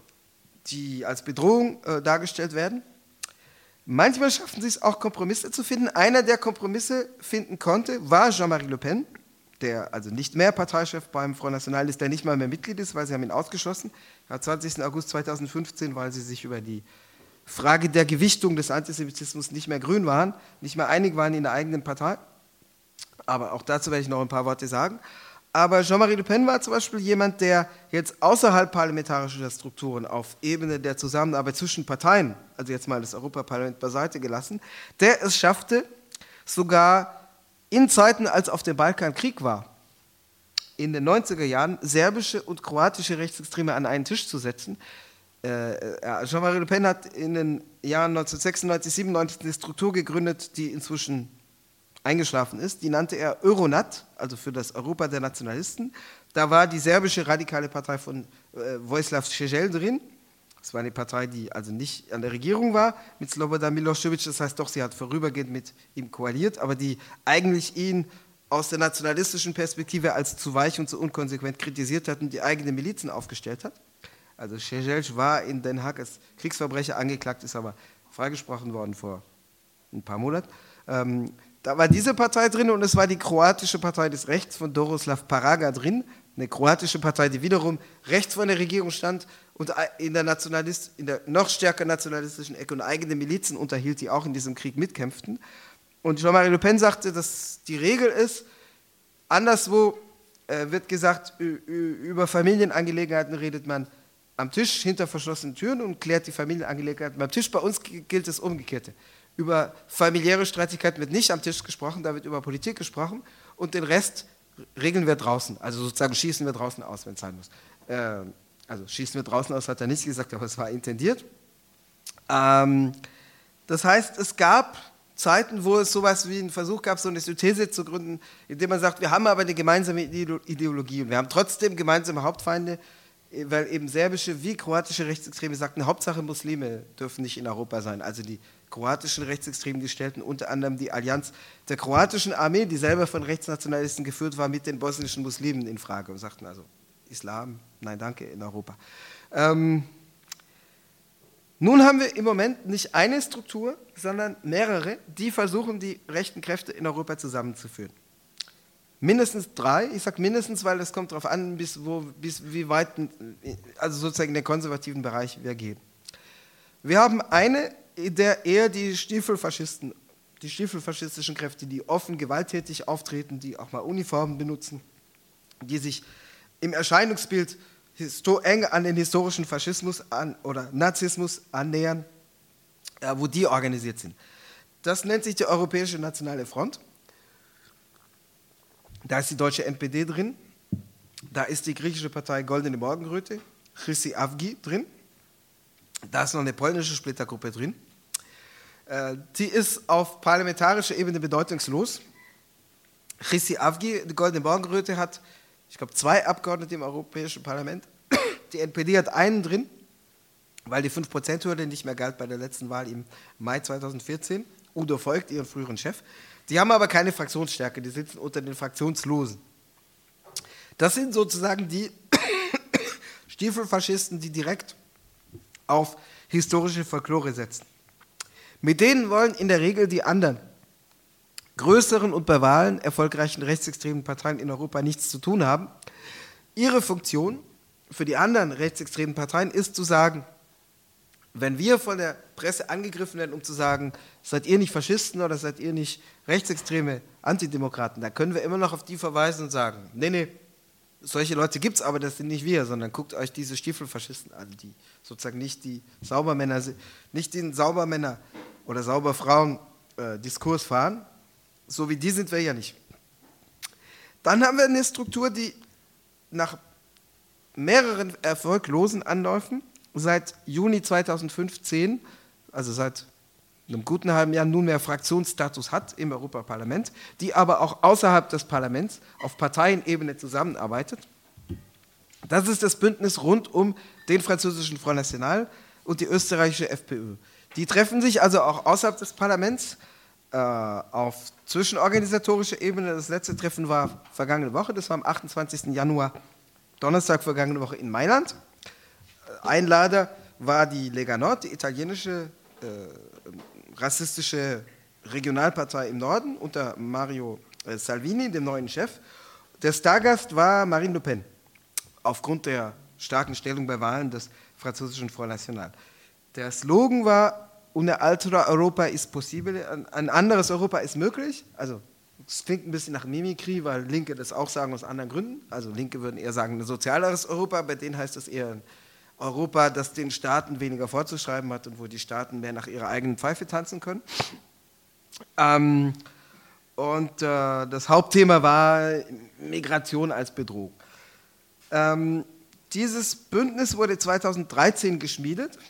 die als Bedrohung äh, dargestellt werden. Manchmal schaffen sie es auch, Kompromisse zu finden. Einer, der Kompromisse finden konnte, war Jean-Marie Le Pen, der also nicht mehr Parteichef beim Front National ist, der nicht mal mehr Mitglied ist, weil sie haben ihn ausgeschlossen. Am zwanzigsten August zweitausendfünfzehn, weil sie sich über die Frage der Gewichtung des Antisemitismus nicht mehr grün waren, nicht mehr einig waren in der eigenen Partei. Aber auch dazu werde ich noch ein paar Worte sagen. Aber Jean-Marie Le Pen war zum Beispiel jemand, der jetzt außerhalb parlamentarischer Strukturen auf Ebene der Zusammenarbeit zwischen Parteien, also jetzt mal das Europaparlament beiseite gelassen, der es schaffte, sogar in Zeiten, als auf dem Balkan Krieg war, in den neunziger Jahren serbische und kroatische Rechtsextreme an einen Tisch zu setzen. Äh, Jean-Marie Le Pen hat in den Jahren neunzehnhundertsechsundneunzig, siebenundneunzig eine Struktur gegründet, die inzwischen eingeschlafen ist, die nannte er Euronat, also für das Europa der Nationalisten. Da war die serbische radikale Partei von äh, Vojislav Šešelj drin. Das war eine Partei, die also nicht an der Regierung war mit Slobodan Milošević, das heißt doch, sie hat vorübergehend mit ihm koaliert, aber die eigentlich ihn aus der nationalistischen Perspektive als zu weich und zu unkonsequent kritisiert hat und die eigene Milizen aufgestellt hat. Also Šešelj war in Den Haag als Kriegsverbrecher angeklagt, ist aber freigesprochen worden vor ein paar Monaten. Ähm, Da war diese Partei drin und es war die kroatische Partei des Rechts von Doroslav Paraga drin, eine kroatische Partei, die wiederum rechts von der Regierung stand und in der, Nationalist, in der noch stärker nationalistischen Ecke und eigene Milizen unterhielt, die auch in diesem Krieg mitkämpften. Und Jean-Marie Le Pen sagte, dass die Regel ist, anderswo äh, wird gesagt, über Familienangelegenheiten redet man am Tisch hinter verschlossenen Türen und klärt die Familienangelegenheiten beim Tisch. Bei uns gilt das Umgekehrte. Über familiäre Streitigkeiten wird nicht am Tisch gesprochen, da wird über Politik gesprochen und den Rest regeln wir draußen. Also sozusagen schießen wir draußen aus, wenn es sein muss. Äh, also schießen wir draußen aus, hat er nicht gesagt, aber es war intendiert. Ähm, das heißt, es gab Zeiten, wo es sowas wie einen Versuch gab, so eine Synthese zu gründen, indem man sagt, wir haben aber eine gemeinsame Ideologie und wir haben trotzdem gemeinsame Hauptfeinde, weil eben serbische wie kroatische Rechtsextreme sagten, Hauptsache Muslime dürfen nicht in Europa sein. Also die kroatischen Rechtsextremen, die stellten unter anderem die Allianz der kroatischen Armee, die selber von Rechtsnationalisten geführt war, mit den bosnischen Muslimen in Frage und sagten also, Islam, nein danke, in Europa. Ähm, nun haben wir im Moment nicht eine Struktur, sondern mehrere, die versuchen, die rechten Kräfte in Europa zusammenzuführen. Mindestens drei, ich sage mindestens, weil es kommt darauf an, bis, wo, bis wie weit, also sozusagen in den konservativen Bereich wir gehen. Wir haben eine, in der eher die Stiefelfaschisten, die stiefelfaschistischen Kräfte, die offen gewalttätig auftreten, die auch mal Uniformen benutzen, die sich im Erscheinungsbild eng an den historischen Faschismus an, oder Nazismus annähern, äh, wo die organisiert sind. Das nennt sich die Europäische Nationale Front. Da ist die deutsche N P D drin, da ist die griechische Partei Goldene Morgenröte, Chrysi Avgi drin, da ist noch eine polnische Splittergruppe drin. Äh, die ist auf parlamentarischer Ebene bedeutungslos. Chrysi Avgi, die Goldene Morgenröte, hat, ich glaube, zwei Abgeordnete im Europäischen Parlament. Die N P D hat einen drin, weil die fünf Prozent Hürde nicht mehr galt bei der letzten Wahl im Mai zweitausendvierzehn. Udo Voigt, ihren früheren Chef. Die haben aber keine Fraktionsstärke, die sitzen unter den Fraktionslosen. Das sind sozusagen die Stiefelfaschisten, die direkt auf historische Folklore setzen. Mit denen wollen in der Regel die anderen größeren und bei Wahlen erfolgreichen rechtsextremen Parteien in Europa nichts zu tun haben. Ihre Funktion für die anderen rechtsextremen Parteien ist zu sagen, wenn wir von der Presse angegriffen werden, um zu sagen, seid ihr nicht Faschisten oder seid ihr nicht rechtsextreme Antidemokraten, da können wir immer noch auf die verweisen und sagen, nee, nee, solche Leute gibt es, aber das sind nicht wir, sondern guckt euch diese Stiefelfaschisten an, die sozusagen nicht die Saubermänner, nicht den Saubermänner oder Sauberfrauen äh, Diskurs fahren, so wie die sind wir ja nicht. Dann haben wir eine Struktur, die nach mehreren erfolglosen Anläufen seit Juni zweitausendfünfzehn, also seit einem guten halben Jahr, nunmehr Fraktionsstatus hat im Europaparlament, die aber auch außerhalb des Parlaments auf Parteienebene zusammenarbeitet. Das ist das Bündnis rund um den französischen Front National und die österreichische FPÖ. Die treffen sich also auch außerhalb des Parlaments äh, auf zwischenorganisatorischer Ebene. Das letzte Treffen war vergangene Woche, das war am achtundzwanzigsten Januar, Donnerstag vergangene Woche in Mailand. Einlader war die Lega Nord, die italienische äh, rassistische Regionalpartei im Norden unter Mario äh, Salvini, dem neuen Chef. Der Stargast war Marine Le Pen, aufgrund der starken Stellung bei Wahlen des französischen Front National. Der Slogan war, una altra Europa ist possible, ein anderes Europa ist möglich. Also es klingt ein bisschen nach Mimikry, weil Linke das auch sagen aus anderen Gründen. Also Linke würden eher sagen, ein sozialeres Europa, bei denen heißt es eher ein Europa, das den Staaten weniger vorzuschreiben hat und wo die Staaten mehr nach ihrer eigenen Pfeife tanzen können. Ähm, und äh, das Hauptthema war Migration als Bedrohung. Ähm, dieses Bündnis wurde zweitausenddreizehn geschmiedet.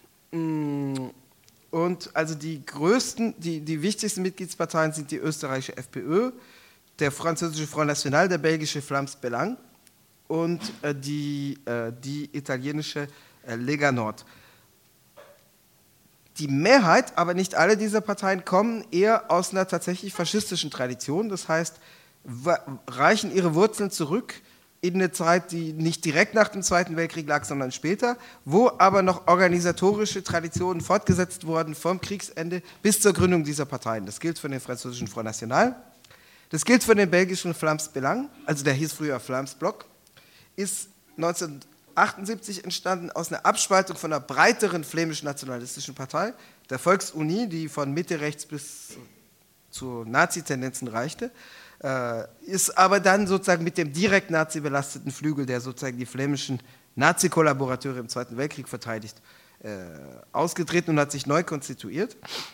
Und also die größten, die, die wichtigsten Mitgliedsparteien sind die österreichische FPÖ, der französische Front National, der belgische Flams Belang und äh, die, äh, die italienische äh, Lega Nord. Die Mehrheit, aber nicht alle dieser Parteien, kommen eher aus einer tatsächlich faschistischen Tradition. Das heißt, reichen ihre Wurzeln zurück in eine Zeit, die nicht direkt nach dem Zweiten Weltkrieg lag, sondern später, wo aber noch organisatorische Traditionen fortgesetzt wurden vom Kriegsende bis zur Gründung dieser Parteien. Das gilt für den französischen Front National, das gilt für den belgischen Flams Belang, also der hieß früher Flams Bloc, ist neunzehnhundertachtundsiebzig entstanden aus einer Abspaltung von einer breiteren flämisch-nationalistischen Partei, der Volksunie, die von Mitte rechts bis zu Nazi-Tendenzen reichte, äh, ist aber dann sozusagen mit dem direkt Nazi-belasteten Flügel, der sozusagen die flämischen Nazi-Kollaborateure im Zweiten Weltkrieg verteidigt, äh, ausgetreten und hat sich neu konstituiert.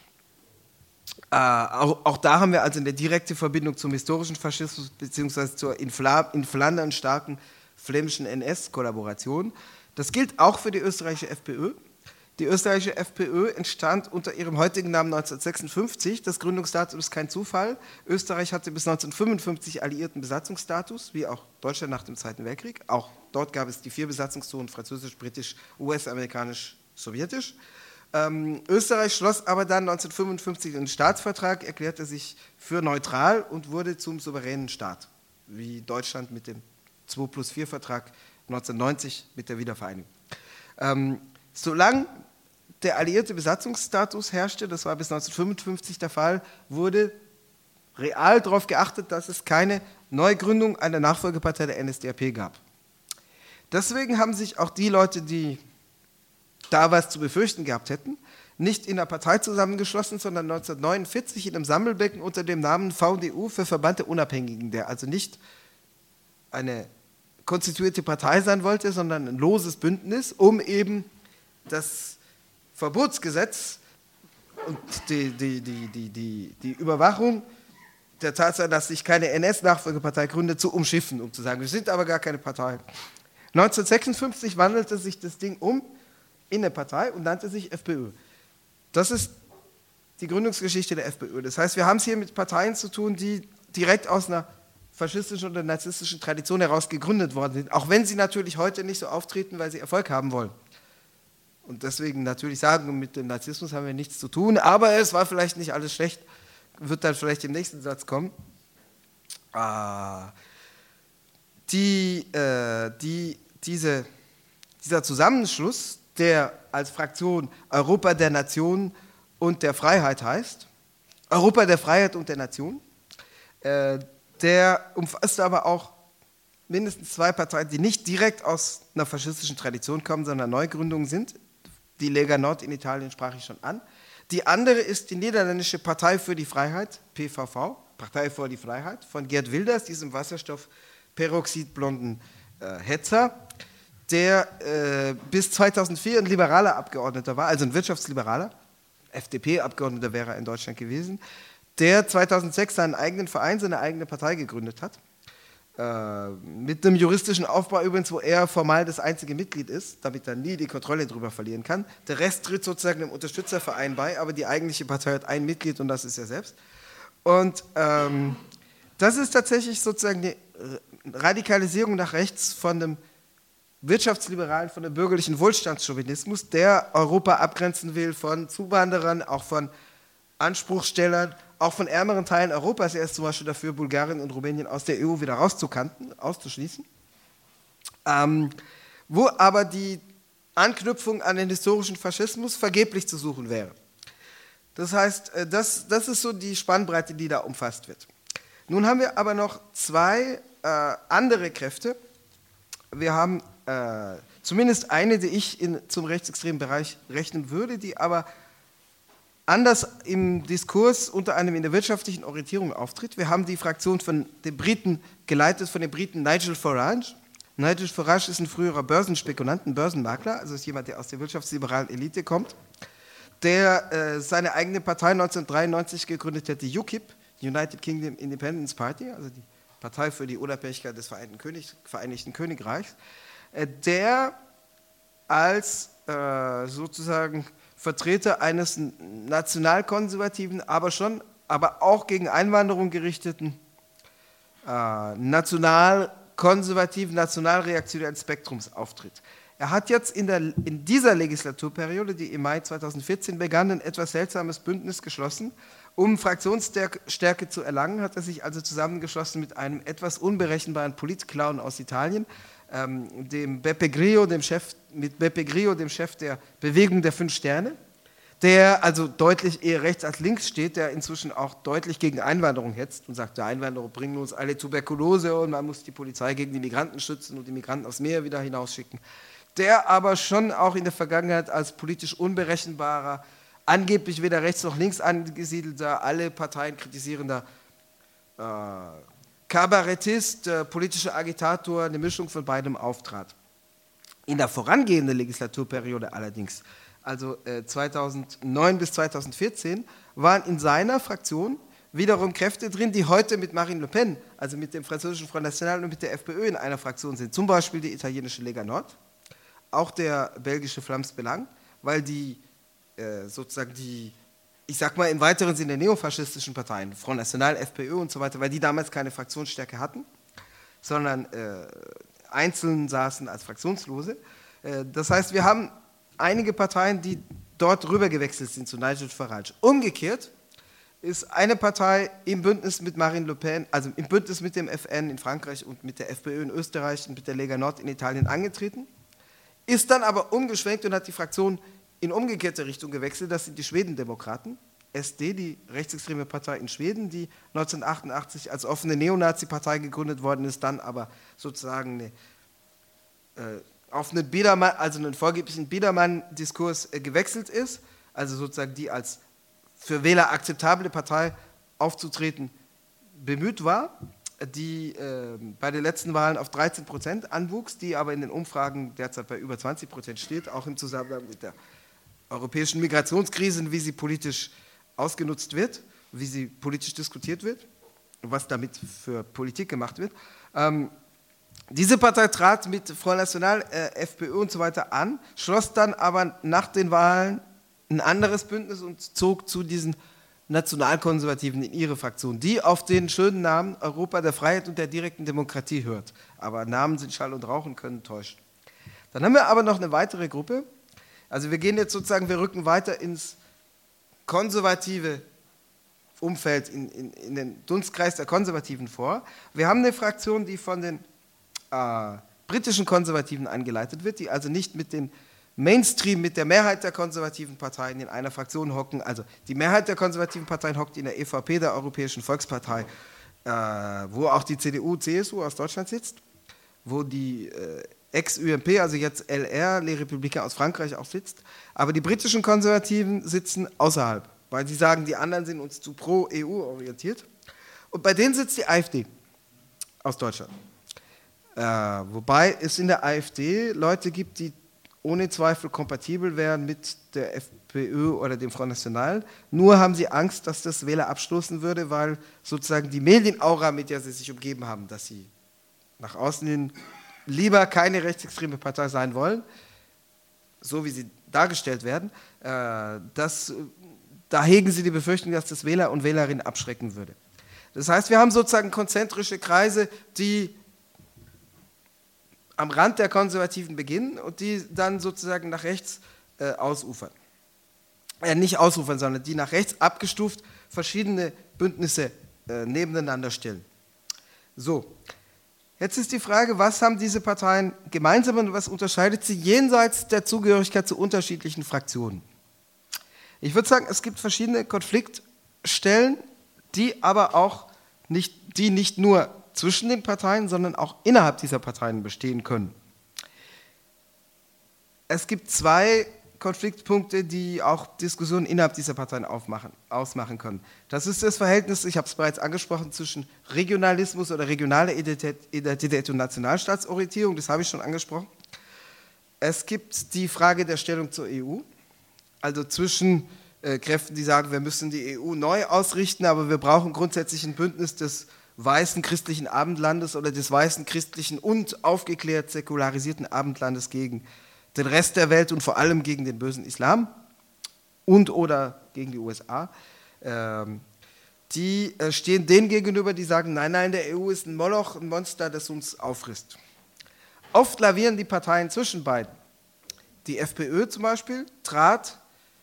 Äh, auch, auch da haben wir also eine direkte Verbindung zum historischen Faschismus beziehungsweise zur in, Fla- in Flandern starken flämischen N S-Kollaboration. Das gilt auch für die österreichische FPÖ. Die österreichische FPÖ entstand unter ihrem heutigen Namen neunzehnhundertsechsundfünfzig. Das Gründungsdatum ist kein Zufall. Österreich hatte bis neunzehnhundertfünfundfünfzig alliierten Besatzungsstatus, wie auch Deutschland nach dem Zweiten Weltkrieg. Auch dort gab es die vier Besatzungszonen, französisch, britisch, U S-amerikanisch, sowjetisch. Ähm, Österreich schloss aber dann neunzehnhundertfünfundfünfzig einen Staatsvertrag, erklärte sich für neutral und wurde zum souveränen Staat, wie Deutschland mit dem zwei plus vier Vertrag neunzehnhundertneunzig mit der Wiedervereinigung. Ähm, solange der alliierte Besatzungsstatus herrschte, das war bis neunzehnhundertfünfundfünfzig der Fall, wurde real darauf geachtet, dass es keine Neugründung einer Nachfolgepartei der N S D A P gab. Deswegen haben sich auch die Leute, die da was zu befürchten gehabt hätten, nicht in einer Partei zusammengeschlossen, sondern neunzehnhundertneunundvierzig in einem Sammelbecken unter dem Namen V D U für Verband der Unabhängigen, der also nicht eine konstituierte Partei sein wollte, sondern ein loses Bündnis, um eben das Verbotsgesetz und die, die, die, die, die, die Überwachung der Tatsache, dass sich keine N S-Nachfolgepartei gründet, zu umschiffen, um zu sagen, wir sind aber gar keine Partei. neunzehnhundertsechsundfünfzig wandelte sich das Ding um in eine Partei und nannte sich FPÖ. Das ist die Gründungsgeschichte der FPÖ. Das heißt, wir haben es hier mit Parteien zu tun, die direkt aus einer faschistischen oder narzisstischen Tradition heraus gegründet worden sind, auch wenn sie natürlich heute nicht so auftreten, weil sie Erfolg haben wollen. und deswegen natürlich sagen, mit dem Narzissmus haben wir nichts zu tun, aber es war vielleicht nicht alles schlecht, wird dann vielleicht im nächsten Satz kommen. Ah, die, äh, die, diese, dieser Zusammenschluss, der als Fraktion Europa der Nationen und der Freiheit heißt, Europa der Freiheit und der Nation, äh, der umfasst aber auch mindestens zwei Parteien, die nicht direkt aus einer faschistischen Tradition kommen, sondern Neugründungen sind. Die Lega Nord in Italien sprach ich schon an. Die andere ist die niederländische Partei für die Freiheit, P V V, Partei für die Freiheit, von Geert Wilders, diesem wasserstoffperoxidblonden äh, Hetzer, der äh, bis zweitausendvier ein liberaler Abgeordneter war, also ein Wirtschaftsliberaler, F D P-Abgeordneter wäre er in Deutschland gewesen, der zweitausendsechs seinen eigenen Verein, seine eigene Partei gegründet hat, äh, mit einem juristischen Aufbau übrigens, wo er formal das einzige Mitglied ist, damit er nie die Kontrolle darüber verlieren kann. Der Rest tritt sozusagen dem Unterstützerverein bei, aber die eigentliche Partei hat ein Mitglied und das ist er selbst. Und ähm, das ist tatsächlich sozusagen die Radikalisierung nach rechts von dem Wirtschaftsliberalen, von dem bürgerlichen Wohlstandschauvinismus, der Europa abgrenzen will von Zuwanderern, auch von Anspruchstellern, auch von ärmeren Teilen Europas. Er ist zum Beispiel dafür, Bulgarien und Rumänien aus der E U wieder rauszukanten, auszuschließen. Ähm, wo aber die Anknüpfung an den historischen Faschismus vergeblich zu suchen wäre. Das heißt, das, das ist so die Spannbreite, die da umfasst wird. Nun haben wir aber noch zwei äh, andere Kräfte. Wir haben äh, zumindest eine, die ich in, zum rechtsextremen Bereich rechnen würde, die aber anders im Diskurs unter anderem in der wirtschaftlichen Orientierung auftritt. Wir haben die Fraktion von den Briten, geleitet von dem Briten Nigel Farage. Nigel Farage ist ein früherer Börsenspekulant, ein Börsenmakler, also ist jemand, der aus der wirtschaftsliberalen Elite kommt, der äh, seine eigene Partei neunzehnhundertdreiundneunzig gegründet hat, die U KIP, United Kingdom Independence Party, also die Partei für die Unabhängigkeit des Vereinigten, König, Vereinigten Königreichs, äh, der als äh, sozusagen Vertreter eines nationalkonservativen, aber schon, aber auch gegen Einwanderung gerichteten, äh, nationalkonservativen, nationalreaktionären Spektrums auftritt. Er hat jetzt in, der, in dieser Legislaturperiode, die im Mai zweitausendvierzehn begann, ein etwas seltsames Bündnis geschlossen. Um Fraktionsstärke zu erlangen, hat er sich also zusammengeschlossen mit einem etwas unberechenbaren Politclown aus Italien, ähm, dem Beppe Grillo, dem Chef, mit Beppe Grillo, dem Chef der Bewegung der Fünf Sterne, der also deutlich eher rechts als links steht, der inzwischen auch deutlich gegen Einwanderung hetzt und sagt, die Einwanderer bringen uns alle Tuberkulose und man muss die Polizei gegen die Migranten schützen und die Migranten aufs Meer wieder hinausschicken. Der aber schon auch in der Vergangenheit als politisch unberechenbarer, angeblich weder rechts noch links angesiedelter, alle Parteien kritisierender äh, Kabarettist, äh, politischer Agitator, eine Mischung von beidem auftrat. In der vorangehenden Legislaturperiode allerdings, also äh, zweitausendneun bis zweitausendvierzehn, waren in seiner Fraktion wiederum Kräfte drin, die heute mit Marine Le Pen, also mit dem französischen Front National und mit der FPÖ in einer Fraktion sind. Zum Beispiel die italienische Lega Nord, auch der belgische Flams Belang, weil die äh, sozusagen die, ich sag mal im weiteren Sinne neofaschistischen Parteien, Front National, FPÖ und so weiter, weil die damals keine Fraktionsstärke hatten, sondern äh, einzeln saßen als Fraktionslose. Äh, das heißt, wir haben einige Parteien, die dort rübergewechselt sind zu Nigel Farage. Umgekehrt ist eine Partei im Bündnis mit Marine Le Pen, also im Bündnis mit dem F N in Frankreich und mit der FPÖ in Österreich und mit der Lega Nord in Italien angetreten, ist dann aber umgeschwenkt und hat die Fraktion in umgekehrte Richtung gewechselt. Das sind die Schwedendemokraten, S D, die rechtsextreme Partei in Schweden, die neunzehnhundertachtundachtzig als offene Neonazi-Partei gegründet worden ist, dann aber sozusagen eine, äh, auf einen Biedermann, also einen vorgeblichen Biedermann-Diskurs äh, gewechselt ist, also sozusagen die als für Wähler akzeptable Partei aufzutreten bemüht war, die äh, bei den letzten Wahlen auf dreizehn Prozent anwuchs, die aber in den Umfragen derzeit bei über zwanzig Prozent steht, auch im Zusammenhang mit der europäischen Migrationskrise, wie sie politisch ausgenutzt wird, wie sie politisch diskutiert wird, was damit für Politik gemacht wird. Ähm, diese Partei trat mit Front National, äh, FPÖ und so weiter an, schloss dann aber nach den Wahlen ein anderes Bündnis und zog zu diesen Nationalkonservativen in ihre Fraktion, die auf den schönen Namen Europa der Freiheit und der direkten Demokratie hört. Aber Namen sind Schall und Rauch und können täuschen. Dann haben wir aber noch eine weitere Gruppe, Also wir gehen jetzt sozusagen, wir rücken weiter ins konservative Umfeld, in, in, in den Dunstkreis der Konservativen vor. Wir haben eine Fraktion, die von den äh, britischen Konservativen angeleitet wird, die also nicht mit den Mainstream, mit der Mehrheit der konservativen Parteien in einer Fraktion hocken. Also die Mehrheit der konservativen Parteien hockt in der E V P, der Europäischen Volkspartei, äh, wo auch die C D U, C S U aus Deutschland sitzt, wo die äh, Ex-U M P, also jetzt L R, Les Républicains aus Frankreich auch sitzt. Aber die britischen Konservativen sitzen außerhalb, weil sie sagen, die anderen sind uns zu pro-E U orientiert. Und bei denen sitzt die AfD aus Deutschland. Äh, wobei es in der AfD Leute gibt, die ohne Zweifel kompatibel wären mit der FPÖ oder dem Front National. Nur haben sie Angst, dass das Wähler abstoßen würde, weil sozusagen die Medienaura, mit der sie sich umgeben haben, dass sie nach außen hin lieber keine rechtsextreme Partei sein wollen, so wie sie dargestellt werden, äh, das, da hegen sie die Befürchtung, dass das Wähler und Wählerinnen abschrecken würde. Das heißt, wir haben sozusagen konzentrische Kreise, die am Rand der Konservativen beginnen und die dann sozusagen nach rechts äh, ausufern. Äh, nicht ausufern, sondern die nach rechts abgestuft verschiedene Bündnisse äh, nebeneinander stellen. So, jetzt ist die Frage, was haben diese Parteien gemeinsam und was unterscheidet sie jenseits der Zugehörigkeit zu unterschiedlichen Fraktionen? Ich würde sagen, es gibt verschiedene Konfliktstellen, die aber auch nicht, die nicht nur zwischen den Parteien, sondern auch innerhalb dieser Parteien bestehen können. Es gibt zwei Konfliktpunkte, die auch Diskussionen innerhalb dieser Parteien aufmachen, ausmachen können. Das ist das Verhältnis, ich habe es bereits angesprochen, zwischen Regionalismus oder regionaler Identität, Identität und Nationalstaatsorientierung, das habe ich schon angesprochen. Es gibt die Frage der Stellung zur E U, also zwischen äh, Kräften, die sagen, wir müssen die E U neu ausrichten, aber wir brauchen grundsätzlich ein Bündnis des weißen christlichen Abendlandes oder des weißen christlichen und aufgeklärt säkularisierten Abendlandes gegen den Rest der Welt und vor allem gegen den bösen Islam und oder gegen die U S A. Ähm, die äh, stehen denen gegenüber, die sagen, nein, nein, der E U ist ein Moloch, ein Monster, das uns auffrisst. Oft lavieren die Parteien zwischen beiden. Die FPÖ zum Beispiel trat,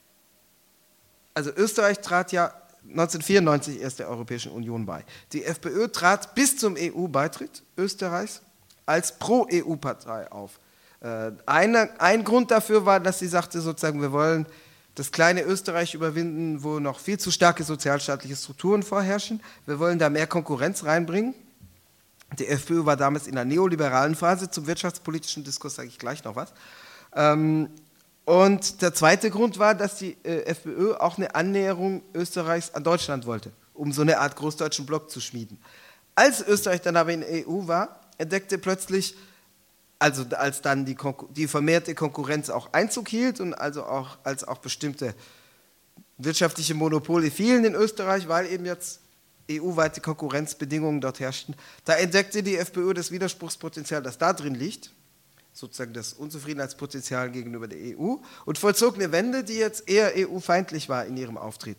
also Österreich trat ja neunzehnhundertvierundneunzig erst der Europäischen Union bei. Die FPÖ trat bis zum E U-Beitritt Österreichs als Pro-E U-Partei auf. Äh, eine, ein Grund dafür war, dass sie sagte, sozusagen, wir wollen das kleine Österreich überwinden, wo noch viel zu starke sozialstaatliche Strukturen vorherrschen. Wir wollen da mehr Konkurrenz reinbringen. Die FPÖ war damals in der neoliberalen Phase. Zum wirtschaftspolitischen Diskurs sage ich gleich noch was. Ähm, Und der zweite Grund war, dass die äh, FPÖ auch eine Annäherung Österreichs an Deutschland wollte, um so eine Art großdeutschen Block zu schmieden. Als Österreich dann aber in der E U war, entdeckte plötzlich, also als dann die, die vermehrte Konkurrenz auch Einzug hielt und also auch, als auch bestimmte wirtschaftliche Monopole fielen in Österreich, weil eben jetzt E U-weite Konkurrenzbedingungen dort herrschten, da entdeckte die FPÖ das Widerspruchspotenzial, das da drin liegt, sozusagen das Unzufriedenheitspotenzial gegenüber der E U und vollzog eine Wende, die jetzt eher E U-feindlich war in ihrem Auftreten.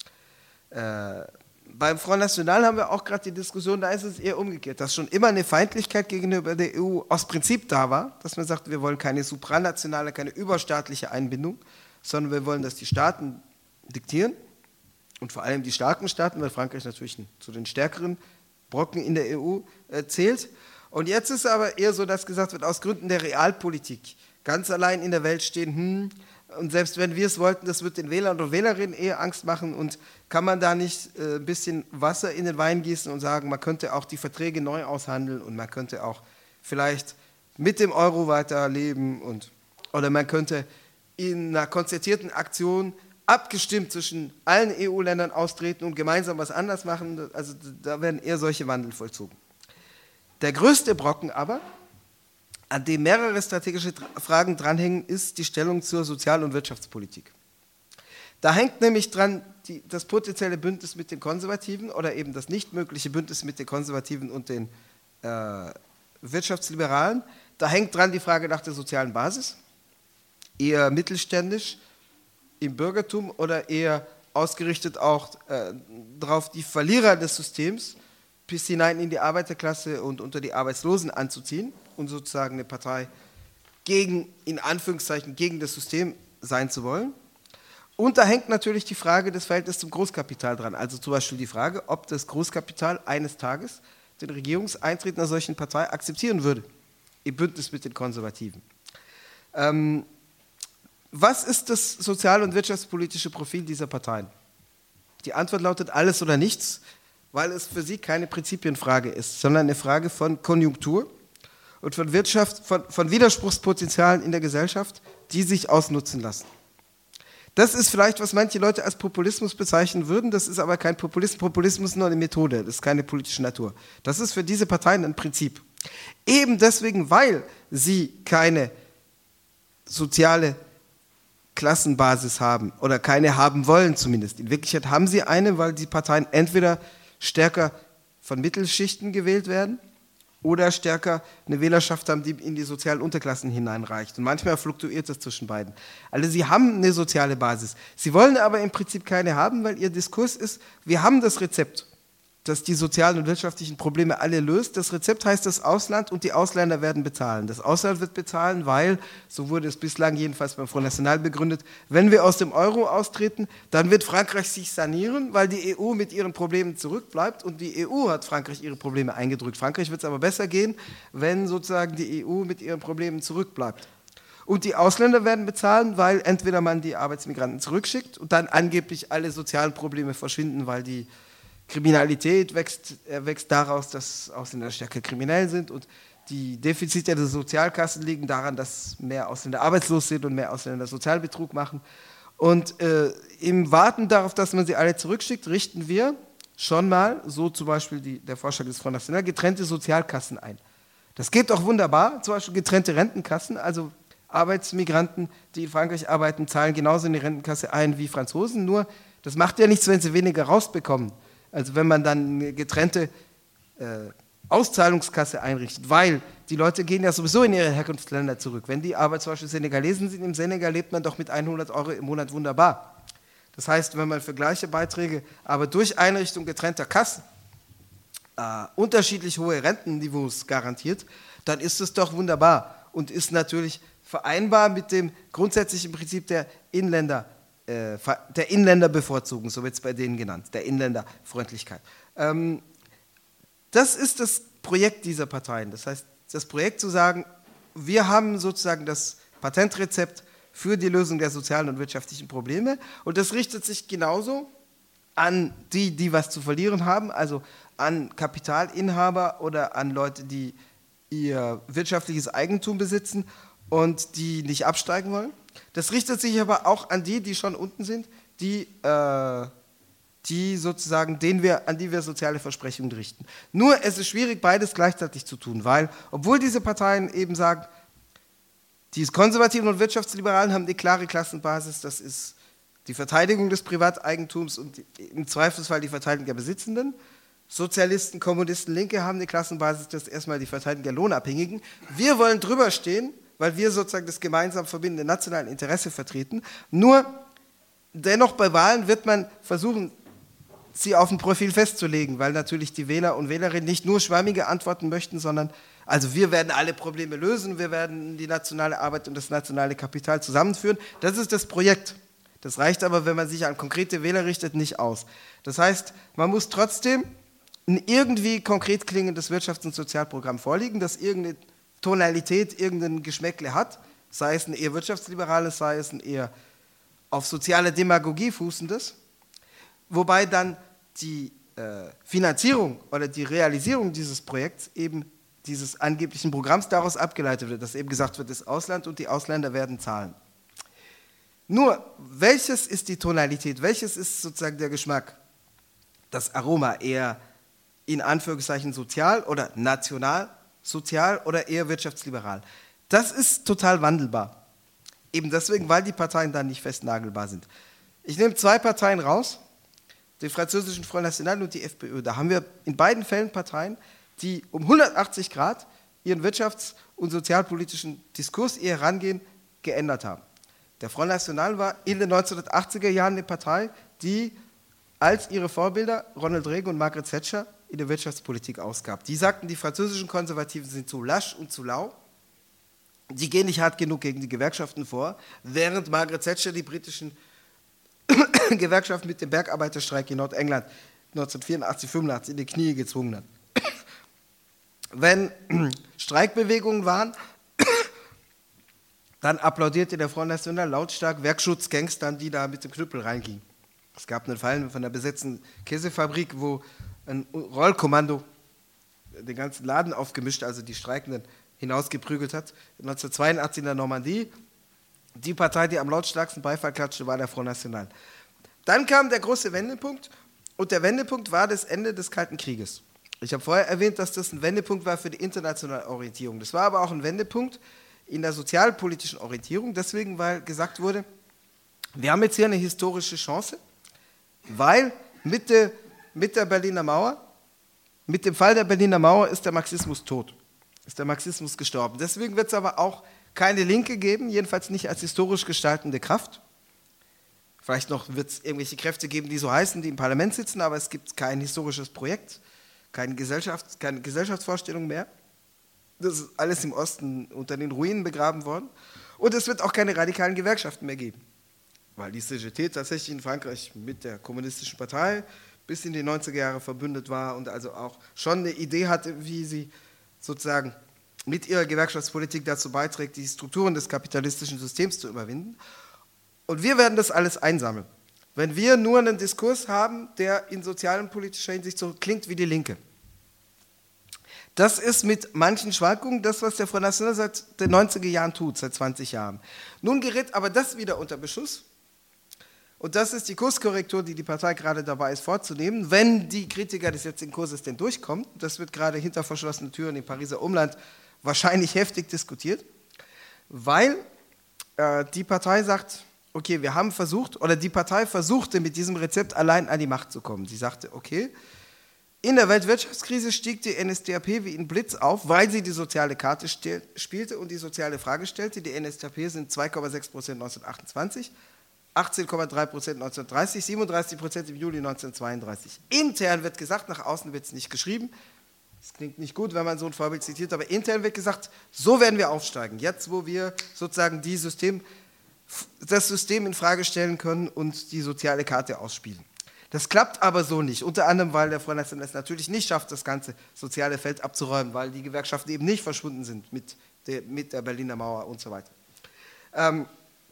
Äh, beim Front National haben wir auch gerade die Diskussion, da ist es eher umgekehrt, dass schon immer eine Feindlichkeit gegenüber der E U aus Prinzip da war, dass man sagt, wir wollen keine supranationale, keine überstaatliche Einbindung, sondern wir wollen, dass die Staaten diktieren und vor allem die starken Staaten, weil Frankreich natürlich zu den stärkeren Brocken in der E U äh, zählt. Und jetzt ist aber eher so, dass gesagt wird, aus Gründen der Realpolitik ganz allein in der Welt stehen, hm, und selbst wenn wir es wollten, das wird den Wählern und Wählerinnen eher Angst machen und kann man da nicht äh, ein bisschen Wasser in den Wein gießen und sagen, man könnte auch die Verträge neu aushandeln und man könnte auch vielleicht mit dem Euro weiterleben und, oder man könnte in einer konzertierten Aktion abgestimmt zwischen allen E U-Ländern austreten und gemeinsam was anders machen, also da werden eher solche Wandel vollzogen. Der größte Brocken aber, an dem mehrere strategische Fragen dranhängen, ist die Stellung zur Sozial- und Wirtschaftspolitik. Da hängt nämlich dran die, das potenzielle Bündnis mit den Konservativen oder eben das nicht mögliche Bündnis mit den Konservativen und den äh, Wirtschaftsliberalen. Da hängt dran die Frage nach der sozialen Basis, eher mittelständisch im Bürgertum oder eher ausgerichtet auch äh, darauf, die Verlierer des Systems bis hinein in die Arbeiterklasse und unter die Arbeitslosen anzuziehen und sozusagen eine Partei gegen, in Anführungszeichen, gegen das System sein zu wollen. Und da hängt natürlich die Frage des Verhältnisses zum Großkapital dran. Also zum Beispiel die Frage, ob das Großkapital eines Tages den Regierungseintritt einer solchen Partei akzeptieren würde, im Bündnis mit den Konservativen. Ähm, was ist das sozial- und wirtschaftspolitische Profil dieser Parteien? Die Antwort lautet alles oder nichts, weil es für sie keine Prinzipienfrage ist, sondern eine Frage von Konjunktur und von Wirtschaft, von, von Widerspruchspotenzialen in der Gesellschaft, die sich ausnutzen lassen. Das ist vielleicht, was manche Leute als Populismus bezeichnen würden, das ist aber kein Populismus. Populismus ist nur eine Methode, das ist keine politische Natur. Das ist für diese Parteien ein Prinzip. Eben deswegen, weil sie keine soziale Klassenbasis haben oder keine haben wollen zumindest. In Wirklichkeit haben sie eine, weil die Parteien entweder stärker von Mittelschichten gewählt werden oder stärker eine Wählerschaft haben, die in die sozialen Unterklassen hineinreicht. Und manchmal fluktuiert das zwischen beiden. Also sie haben eine soziale Basis. Sie wollen aber im Prinzip keine haben, weil ihr Diskurs ist, wir haben das Rezept, das die sozialen und wirtschaftlichen Probleme alle löst. Das Rezept heißt das Ausland und die Ausländer werden bezahlen. Das Ausland wird bezahlen, weil, so wurde es bislang jedenfalls beim Front National begründet, wenn wir aus dem Euro austreten, dann wird Frankreich sich sanieren, weil die E U mit ihren Problemen zurückbleibt und die E U hat Frankreich ihre Probleme eingedrückt. Frankreich wird es aber besser gehen, wenn sozusagen die E U mit ihren Problemen zurückbleibt. Und die Ausländer werden bezahlen, weil entweder man die Arbeitsmigranten zurückschickt und dann angeblich alle sozialen Probleme verschwinden, weil die Kriminalität wächst, äh, wächst daraus, dass Ausländer stärker kriminell sind und die Defizite der Sozialkassen liegen daran, dass mehr Ausländer arbeitslos sind und mehr Ausländer Sozialbetrug machen. Und äh, im Warten darauf, dass man sie alle zurückschickt, richten wir schon mal, so zum Beispiel die, der Vorschlag des Front National, getrennte Sozialkassen ein. Das geht doch wunderbar, zum Beispiel getrennte Rentenkassen, also Arbeitsmigranten, die in Frankreich arbeiten, zahlen genauso in die Rentenkasse ein wie Franzosen, nur das macht ja nichts, wenn sie weniger rausbekommen. Also wenn man dann eine getrennte äh, Auszahlungskasse einrichtet, weil die Leute gehen ja sowieso in ihre Herkunftsländer zurück. Wenn die aber zum Beispiel Senegalesen sind, im Senegal lebt man doch mit hundert Euro im Monat wunderbar. Das heißt, wenn man für gleiche Beiträge, aber durch Einrichtung getrennter Kassen äh, unterschiedlich hohe Rentenniveaus garantiert, dann ist es doch wunderbar und ist natürlich vereinbar mit dem grundsätzlichen Prinzip der Inländer. der Inländerbevorzugung, so wird es bei denen genannt, der Inländerfreundlichkeit. Das ist das Projekt dieser Parteien. Das heißt, das Projekt zu sagen, wir haben sozusagen das Patentrezept für die Lösung der sozialen und wirtschaftlichen Probleme und das richtet sich genauso an die, die was zu verlieren haben, also an Kapitalinhaber oder an Leute, die ihr wirtschaftliches Eigentum besitzen und die nicht absteigen wollen. Das richtet sich aber auch an die, die schon unten sind, die, äh, die sozusagen, denen wir, an die wir soziale Versprechungen richten. Nur es ist schwierig, beides gleichzeitig zu tun, weil, obwohl diese Parteien eben sagen, die Konservativen und Wirtschaftsliberalen haben eine klare Klassenbasis, das ist die Verteidigung des Privateigentums und die, im Zweifelsfall die Verteidigung der Besitzenden. Sozialisten, Kommunisten, Linke haben eine Klassenbasis, das ist erstmal die Verteidigung der Lohnabhängigen. Wir wollen drüber stehen, weil wir sozusagen das gemeinsam verbindende nationale Interesse vertreten. Nur dennoch bei Wahlen wird man versuchen, sie auf ein Profil festzulegen, weil natürlich die Wähler und Wählerinnen nicht nur schwammige Antworten möchten, sondern also wir werden alle Probleme lösen, wir werden die nationale Arbeit und das nationale Kapital zusammenführen. Das ist das Projekt. Das reicht aber, wenn man sich an konkrete Wähler richtet, nicht aus. Das heißt, man muss trotzdem ein irgendwie konkret klingendes Wirtschafts- und Sozialprogramm vorlegen, das irgendeine Tonalität, irgendein Geschmäckle hat, sei es ein eher wirtschaftsliberales, sei es ein eher auf soziale Demagogie fußendes, wobei dann die äh, Finanzierung oder die Realisierung dieses Projekts eben dieses angeblichen Programms daraus abgeleitet wird, dass eben gesagt wird, das Ausland und die Ausländer werden zahlen. Nur, welches ist die Tonalität, welches ist sozusagen der Geschmack? Das Aroma eher in Anführungszeichen sozial oder national, sozial oder eher wirtschaftsliberal. Das ist total wandelbar. Eben deswegen, weil die Parteien dann nicht festnagelbar sind. Ich nehme zwei Parteien raus, den französischen Front National und die FPÖ. Da haben wir in beiden Fällen Parteien, die um hundertachtzig Grad ihren wirtschafts- und sozialpolitischen Diskurs, ihr Herangehen geändert haben. Der Front National war in den neunzehnhundertachtziger Jahren eine Partei, die als ihre Vorbilder Ronald Reagan und Margaret Thatcher in der Wirtschaftspolitik ausgab. Die sagten, die französischen Konservativen sind zu lasch und zu lau die gehen nicht hart genug gegen die Gewerkschaften vor, während Margaret Thatcher die britischen Gewerkschaften mit dem Bergarbeiterstreik in Nordengland neunzehnhundertvierundachtzig, fünfundachtzig in die Knie gezwungen hat. Wenn Streikbewegungen waren, dann applaudierte der Front National lautstark Werkschutzgangstern, die da mit dem Knüppel reingingen. Es gab einen Fall von einer besetzten Käsefabrik, wo ein Rollkommando den ganzen Laden aufgemischt, also die Streikenden, hinausgeprügelt hat. neunzehnhundertzweiundachtzig in der Normandie. Die Partei, die am lautstarksten Beifall klatschte, war der Front National. Dann kam der große Wendepunkt und der Wendepunkt war das Ende des Kalten Krieges. Ich habe vorher erwähnt, dass das ein Wendepunkt war für die internationale Orientierung. Das war aber auch ein Wendepunkt in der sozialpolitischen Orientierung, deswegen, weil gesagt wurde, wir haben jetzt hier eine historische Chance, weil mit der, mit der Berliner Mauer, mit dem Fall der Berliner Mauer ist der Marxismus tot, ist der Marxismus gestorben. Deswegen wird es aber auch keine Linke geben, jedenfalls nicht als historisch gestaltende Kraft. Vielleicht noch wird es irgendwelche Kräfte geben, die so heißen, die im Parlament sitzen, aber es gibt kein historisches Projekt, keine, Gesellschaft, keine Gesellschaftsvorstellung mehr. Das ist alles im Osten unter den Ruinen begraben worden. Und es wird auch keine radikalen Gewerkschaften mehr geben, weil die C G T tatsächlich in Frankreich mit der kommunistischen Partei bis in die neunziger Jahre verbündet war und also auch schon eine Idee hatte, wie sie sozusagen mit ihrer Gewerkschaftspolitik dazu beiträgt, die Strukturen des kapitalistischen Systems zu überwinden. Und wir werden das alles einsammeln. Wenn wir nur einen Diskurs haben, der in sozialen politischer Hinsicht so klingt wie die Linke. Das ist mit manchen Schwankungen das, was der Front National seit den neunziger Jahren tut, seit zwanzig Jahren. Nun gerät aber das wieder unter Beschuss. Und das ist die Kurskorrektur, die die Partei gerade dabei ist vorzunehmen, wenn die Kritiker des jetzigen Kurses denn durchkommen. Das wird gerade hinter verschlossenen Türen im Pariser Umland wahrscheinlich heftig diskutiert, weil äh, die Partei sagt, okay, wir haben versucht, oder die Partei versuchte mit diesem Rezept allein an die Macht zu kommen. Sie sagte, okay, in der Weltwirtschaftskrise stieg die N S D A P wie ein Blitz auf, weil sie die soziale Karte spielte und die soziale Frage stellte. Die N S D A P sind zwei Komma sechs Prozent neunzehnhundertachtundzwanzig, achtzehn Komma drei Prozent neunzehnhundertdreißig, siebenunddreißig Prozent im Juli neunzehnhundertzweiunddreißig. Intern wird gesagt, nach außen wird es nicht geschrieben. Das klingt nicht gut, wenn man so ein Vorbild zitiert, aber intern wird gesagt, so werden wir aufsteigen. Jetzt, wo wir sozusagen die System, das System in Frage stellen können und die soziale Karte ausspielen. Das klappt aber so nicht, unter anderem, weil der Front National es natürlich nicht schafft, das ganze soziale Feld abzuräumen, weil die Gewerkschaften eben nicht verschwunden sind mit der, mit der Berliner Mauer und so weiter. Ähm,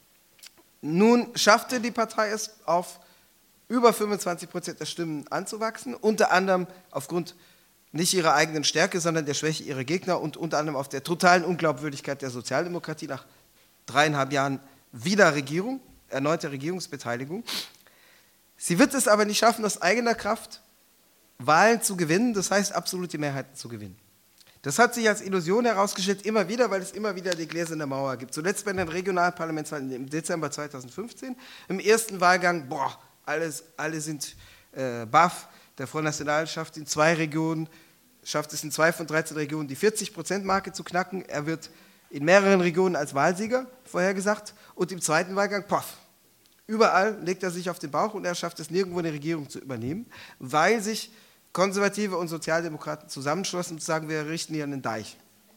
nun schaffte die Partei es, auf über fünfundzwanzig Prozent der Stimmen anzuwachsen, unter anderem aufgrund nicht ihrer eigenen Stärke, sondern der Schwäche ihrer Gegner und unter anderem auf der totalen Unglaubwürdigkeit der Sozialdemokratie nach dreieinhalb Jahren Wiederregierung, erneuter Regierungsbeteiligung. Sie wird es aber nicht schaffen, aus eigener Kraft Wahlen zu gewinnen, das heißt absolute Mehrheiten zu gewinnen. Das hat sich als Illusion herausgestellt, immer wieder, weil es immer wieder die gläserne Mauer gibt. Zuletzt bei den regionalen Parlamentswahlen im Dezember zweitausendfünfzehn, im ersten Wahlgang, boah, alles, alle sind äh, baff, der Front National schafft in zwei Regionen, schafft es in zwei von dreizehn Regionen die vierzig Prozent Marke zu knacken, er wird in mehreren Regionen als Wahlsieger vorhergesagt und im zweiten Wahlgang, poff, überall legt er sich auf den Bauch und er schafft es nirgendwo eine Regierung zu übernehmen, weil sich Konservative und Sozialdemokraten zusammenschlossen und sagen, wir richten hier einen Deich.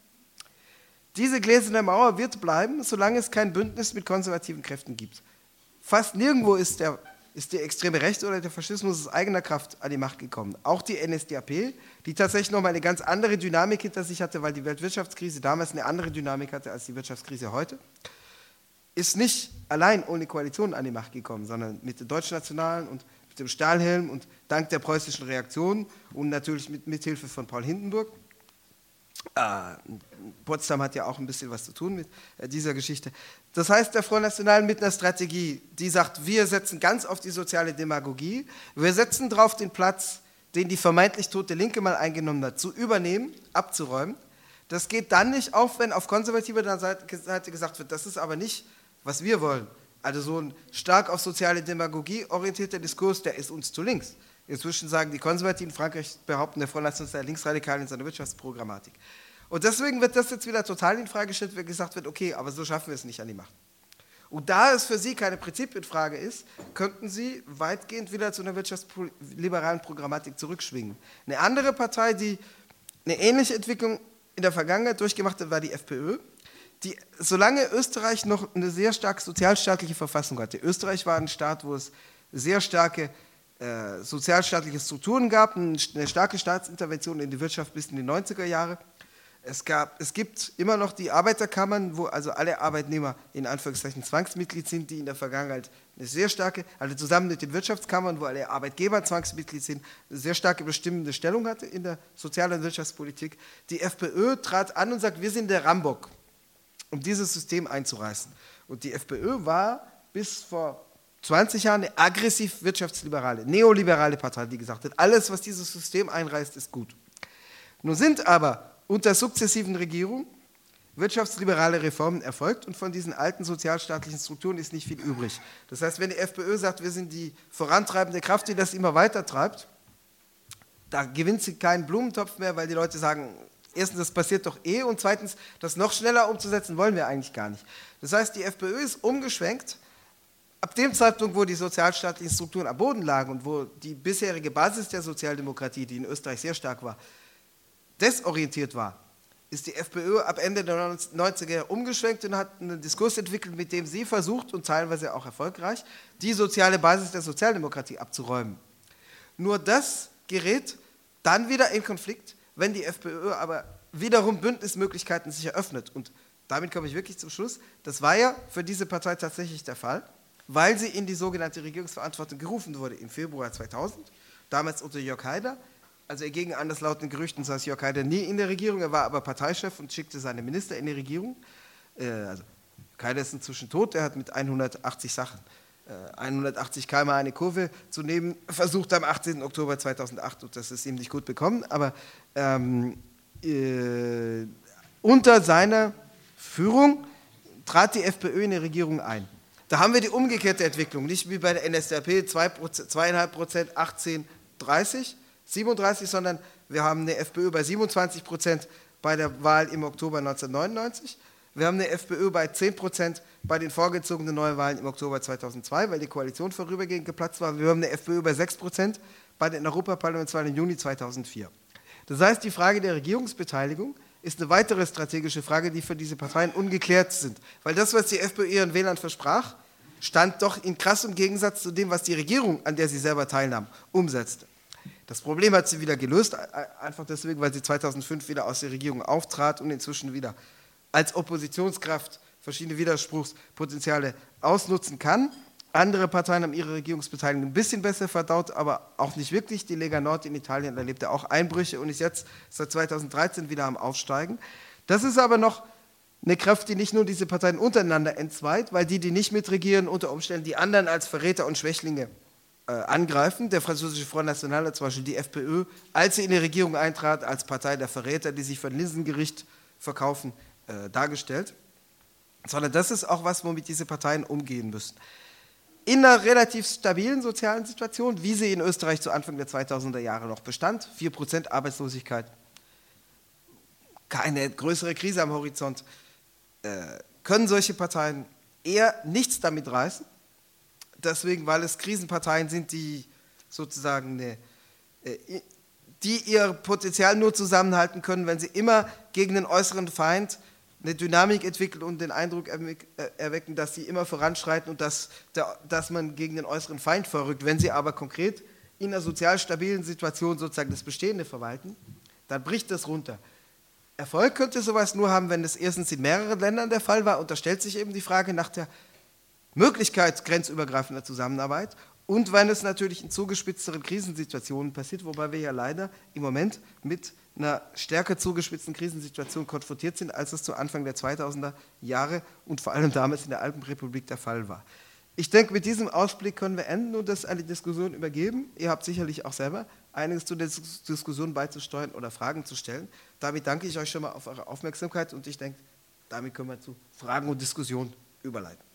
Diese gläserne Mauer wird bleiben, solange es kein Bündnis mit konservativen Kräften gibt. Fast nirgendwo ist, der, ist die extreme Rechte oder der Faschismus aus eigener Kraft an die Macht gekommen. Auch die N S D A P, die tatsächlich nochmal eine ganz andere Dynamik hinter sich hatte, weil die Weltwirtschaftskrise damals eine andere Dynamik hatte als die Wirtschaftskrise heute, ist nicht allein ohne Koalition an die Macht gekommen, sondern mit den Deutschnationalen und mit dem Stahlhelm und dank der preußischen Reaktion und natürlich mit Mithilfe von Paul Hindenburg. Äh, Potsdam hat ja auch ein bisschen was zu tun mit äh, dieser Geschichte. Das heißt, der Front National mit einer Strategie, die sagt, wir setzen ganz auf die soziale Demagogie, wir setzen darauf, den Platz, den die vermeintlich tote Linke mal eingenommen hat, zu übernehmen, abzuräumen. Das geht dann nicht auf, wenn auf konservativer Seite gesagt wird, das ist aber nicht, was wir wollen. Also so ein stark auf soziale Demagogie orientierter Diskurs, der ist uns zu links. Inzwischen sagen die Konservativen, Frankreich behaupten, der Front National sei linksradikal in seiner Wirtschaftsprogrammatik. Und deswegen wird das jetzt wieder total in Frage gestellt, wenn gesagt wird, okay, aber so schaffen wir es nicht an die Macht. Und da es für Sie keine Prinzipienfrage ist, könnten Sie weitgehend wieder zu einer wirtschaftsliberalen Programmatik zurückschwingen. Eine andere Partei, die eine ähnliche Entwicklung in der Vergangenheit durchgemacht hat, war die FPÖ. Die, solange Österreich noch eine sehr stark sozialstaatliche Verfassung hatte, Österreich war ein Staat, wo es sehr starke äh, sozialstaatliche Strukturen gab, eine starke Staatsintervention in die Wirtschaft bis in die neunziger Jahre. Es, gab, es gibt immer noch die Arbeiterkammern, wo also alle Arbeitnehmer in Anführungszeichen Zwangsmitglied sind, die in der Vergangenheit eine sehr starke, also zusammen mit den Wirtschaftskammern, wo alle Arbeitgeber Zwangsmitglied sind, eine sehr starke bestimmende Stellung hatte in der Sozial- und Wirtschaftspolitik. Die FPÖ trat an und sagt, wir sind der Rambock, um dieses System einzureißen. Und die FPÖ war bis vor zwanzig Jahren eine aggressiv wirtschaftsliberale, neoliberale Partei, die gesagt hat, alles, was dieses System einreißt, ist gut. Nun sind aber unter sukzessiven Regierungen wirtschaftsliberale Reformen erfolgt und von diesen alten sozialstaatlichen Strukturen ist nicht viel übrig. Das heißt, wenn die FPÖ sagt, wir sind die vorantreibende Kraft, die das immer weiter treibt, da gewinnt sie keinen Blumentopf mehr, weil die Leute sagen, erstens, das passiert doch eh und zweitens, das noch schneller umzusetzen, wollen wir eigentlich gar nicht. Das heißt, die FPÖ ist umgeschwenkt. Ab dem Zeitpunkt, wo die sozialstaatlichen Strukturen am Boden lagen und wo die bisherige Basis der Sozialdemokratie, die in Österreich sehr stark war, desorientiert war, ist die FPÖ ab Ende der neunziger Jahre umgeschwenkt und hat einen Diskurs entwickelt, mit dem sie versucht, und teilweise auch erfolgreich, die soziale Basis der Sozialdemokratie abzuräumen. Nur das gerät dann wieder in Konflikt, wenn die FPÖ aber wiederum Bündnismöglichkeiten sich eröffnet. Und damit komme ich wirklich zum Schluss. Das war ja für diese Partei tatsächlich der Fall, weil sie in die sogenannte Regierungsverantwortung gerufen wurde im Februar zweitausend, damals unter Jörg Haider. Also gegen anderslautenden Gerüchten saß Jörg Haider nie in der Regierung, er war aber Parteichef und schickte seine Minister in die Regierung. Äh, also Haider ist inzwischen tot, er hat mit hundertachtzig Sachen, äh, hundertachtzig Kilometer pro Stunde eine Kurve zu nehmen, versucht am achtzehnten Oktober zweitausendacht und das ist ihm nicht gut bekommen, aber ähm, äh, unter seiner Führung trat die FPÖ in die Regierung ein. Da haben wir die umgekehrte Entwicklung, nicht wie bei der N S D A P, zwei Komma fünf Prozent, achtzehn, dreißig, siebenunddreißig, sondern wir haben eine FPÖ bei siebenundzwanzig Prozent bei der Wahl im Oktober neunzehnhundertneunundneunzig. Wir haben eine FPÖ bei zehn Prozent bei den vorgezogenen Neuwahlen im Oktober zweitausendzwei, weil die Koalition vorübergehend geplatzt war. Wir haben eine FPÖ bei sechs Prozent bei den Europaparlamentswahlen im Juni zweitausendvier. Das heißt, die Frage der Regierungsbeteiligung ist eine weitere strategische Frage, die für diese Parteien ungeklärt sind. Weil das, was die FPÖ ihren Wählern versprach, stand doch in krassem Gegensatz zu dem, was die Regierung, an der sie selber teilnahm, umsetzte. Das Problem hat sie wieder gelöst, einfach deswegen, weil sie zweitausendfünf wieder aus der Regierung auftrat und inzwischen wieder als Oppositionskraft verschiedene Widerspruchspotenziale ausnutzen kann. Andere Parteien haben ihre Regierungsbeteiligung ein bisschen besser verdaut, aber auch nicht wirklich. Die Lega Nord in Italien erlebte auch Einbrüche und ist jetzt seit zweitausenddreizehn wieder am Aufsteigen. Das ist aber noch eine Kraft, die nicht nur diese Parteien untereinander entzweit, weil die, die nicht mitregieren, unter Umständen die anderen als Verräter und Schwächlinge äh, angreifen. Der französische Front National hat zum Beispiel die FPÖ, als sie in die Regierung eintrat, als Partei der Verräter, die sich für ein Linsengericht verkaufen, äh, dargestellt. Sondern das ist auch was, womit diese Parteien umgehen müssen. In einer relativ stabilen sozialen Situation, wie sie in Österreich zu Anfang der zweitausender Jahre noch bestand, vier Prozent Arbeitslosigkeit, keine größere Krise am Horizont, äh, können solche Parteien eher nichts damit reißen. Deswegen, weil es Krisenparteien sind, die sozusagen eine, äh, die ihr Potenzial nur zusammenhalten können, wenn sie immer gegen den äußeren Feind eine Dynamik entwickeln und den Eindruck erwecken, dass sie immer voranschreiten und dass, dass man gegen den äußeren Feind vorrückt. Wenn sie aber konkret in einer sozial stabilen Situation sozusagen das Bestehende verwalten, dann bricht das runter. Erfolg könnte sowas nur haben, wenn es erstens in mehreren Ländern der Fall war, und da stellt sich eben die Frage nach der Möglichkeit grenzübergreifender Zusammenarbeit, und wenn es natürlich in zugespitzteren Krisensituationen passiert, wobei wir ja leider im Moment mit einer stärker zugespitzten Krisensituation konfrontiert sind, als es zu Anfang der zweitausender Jahre und vor allem damals in der Alpenrepublik der Fall war. Ich denke, mit diesem Ausblick können wir enden und das an die Diskussion übergeben. Ihr habt sicherlich auch selber einiges zu der Diskussion beizusteuern oder Fragen zu stellen. Damit danke ich euch schon mal auf eure Aufmerksamkeit und ich denke, damit können wir zu Fragen und Diskussionen überleiten.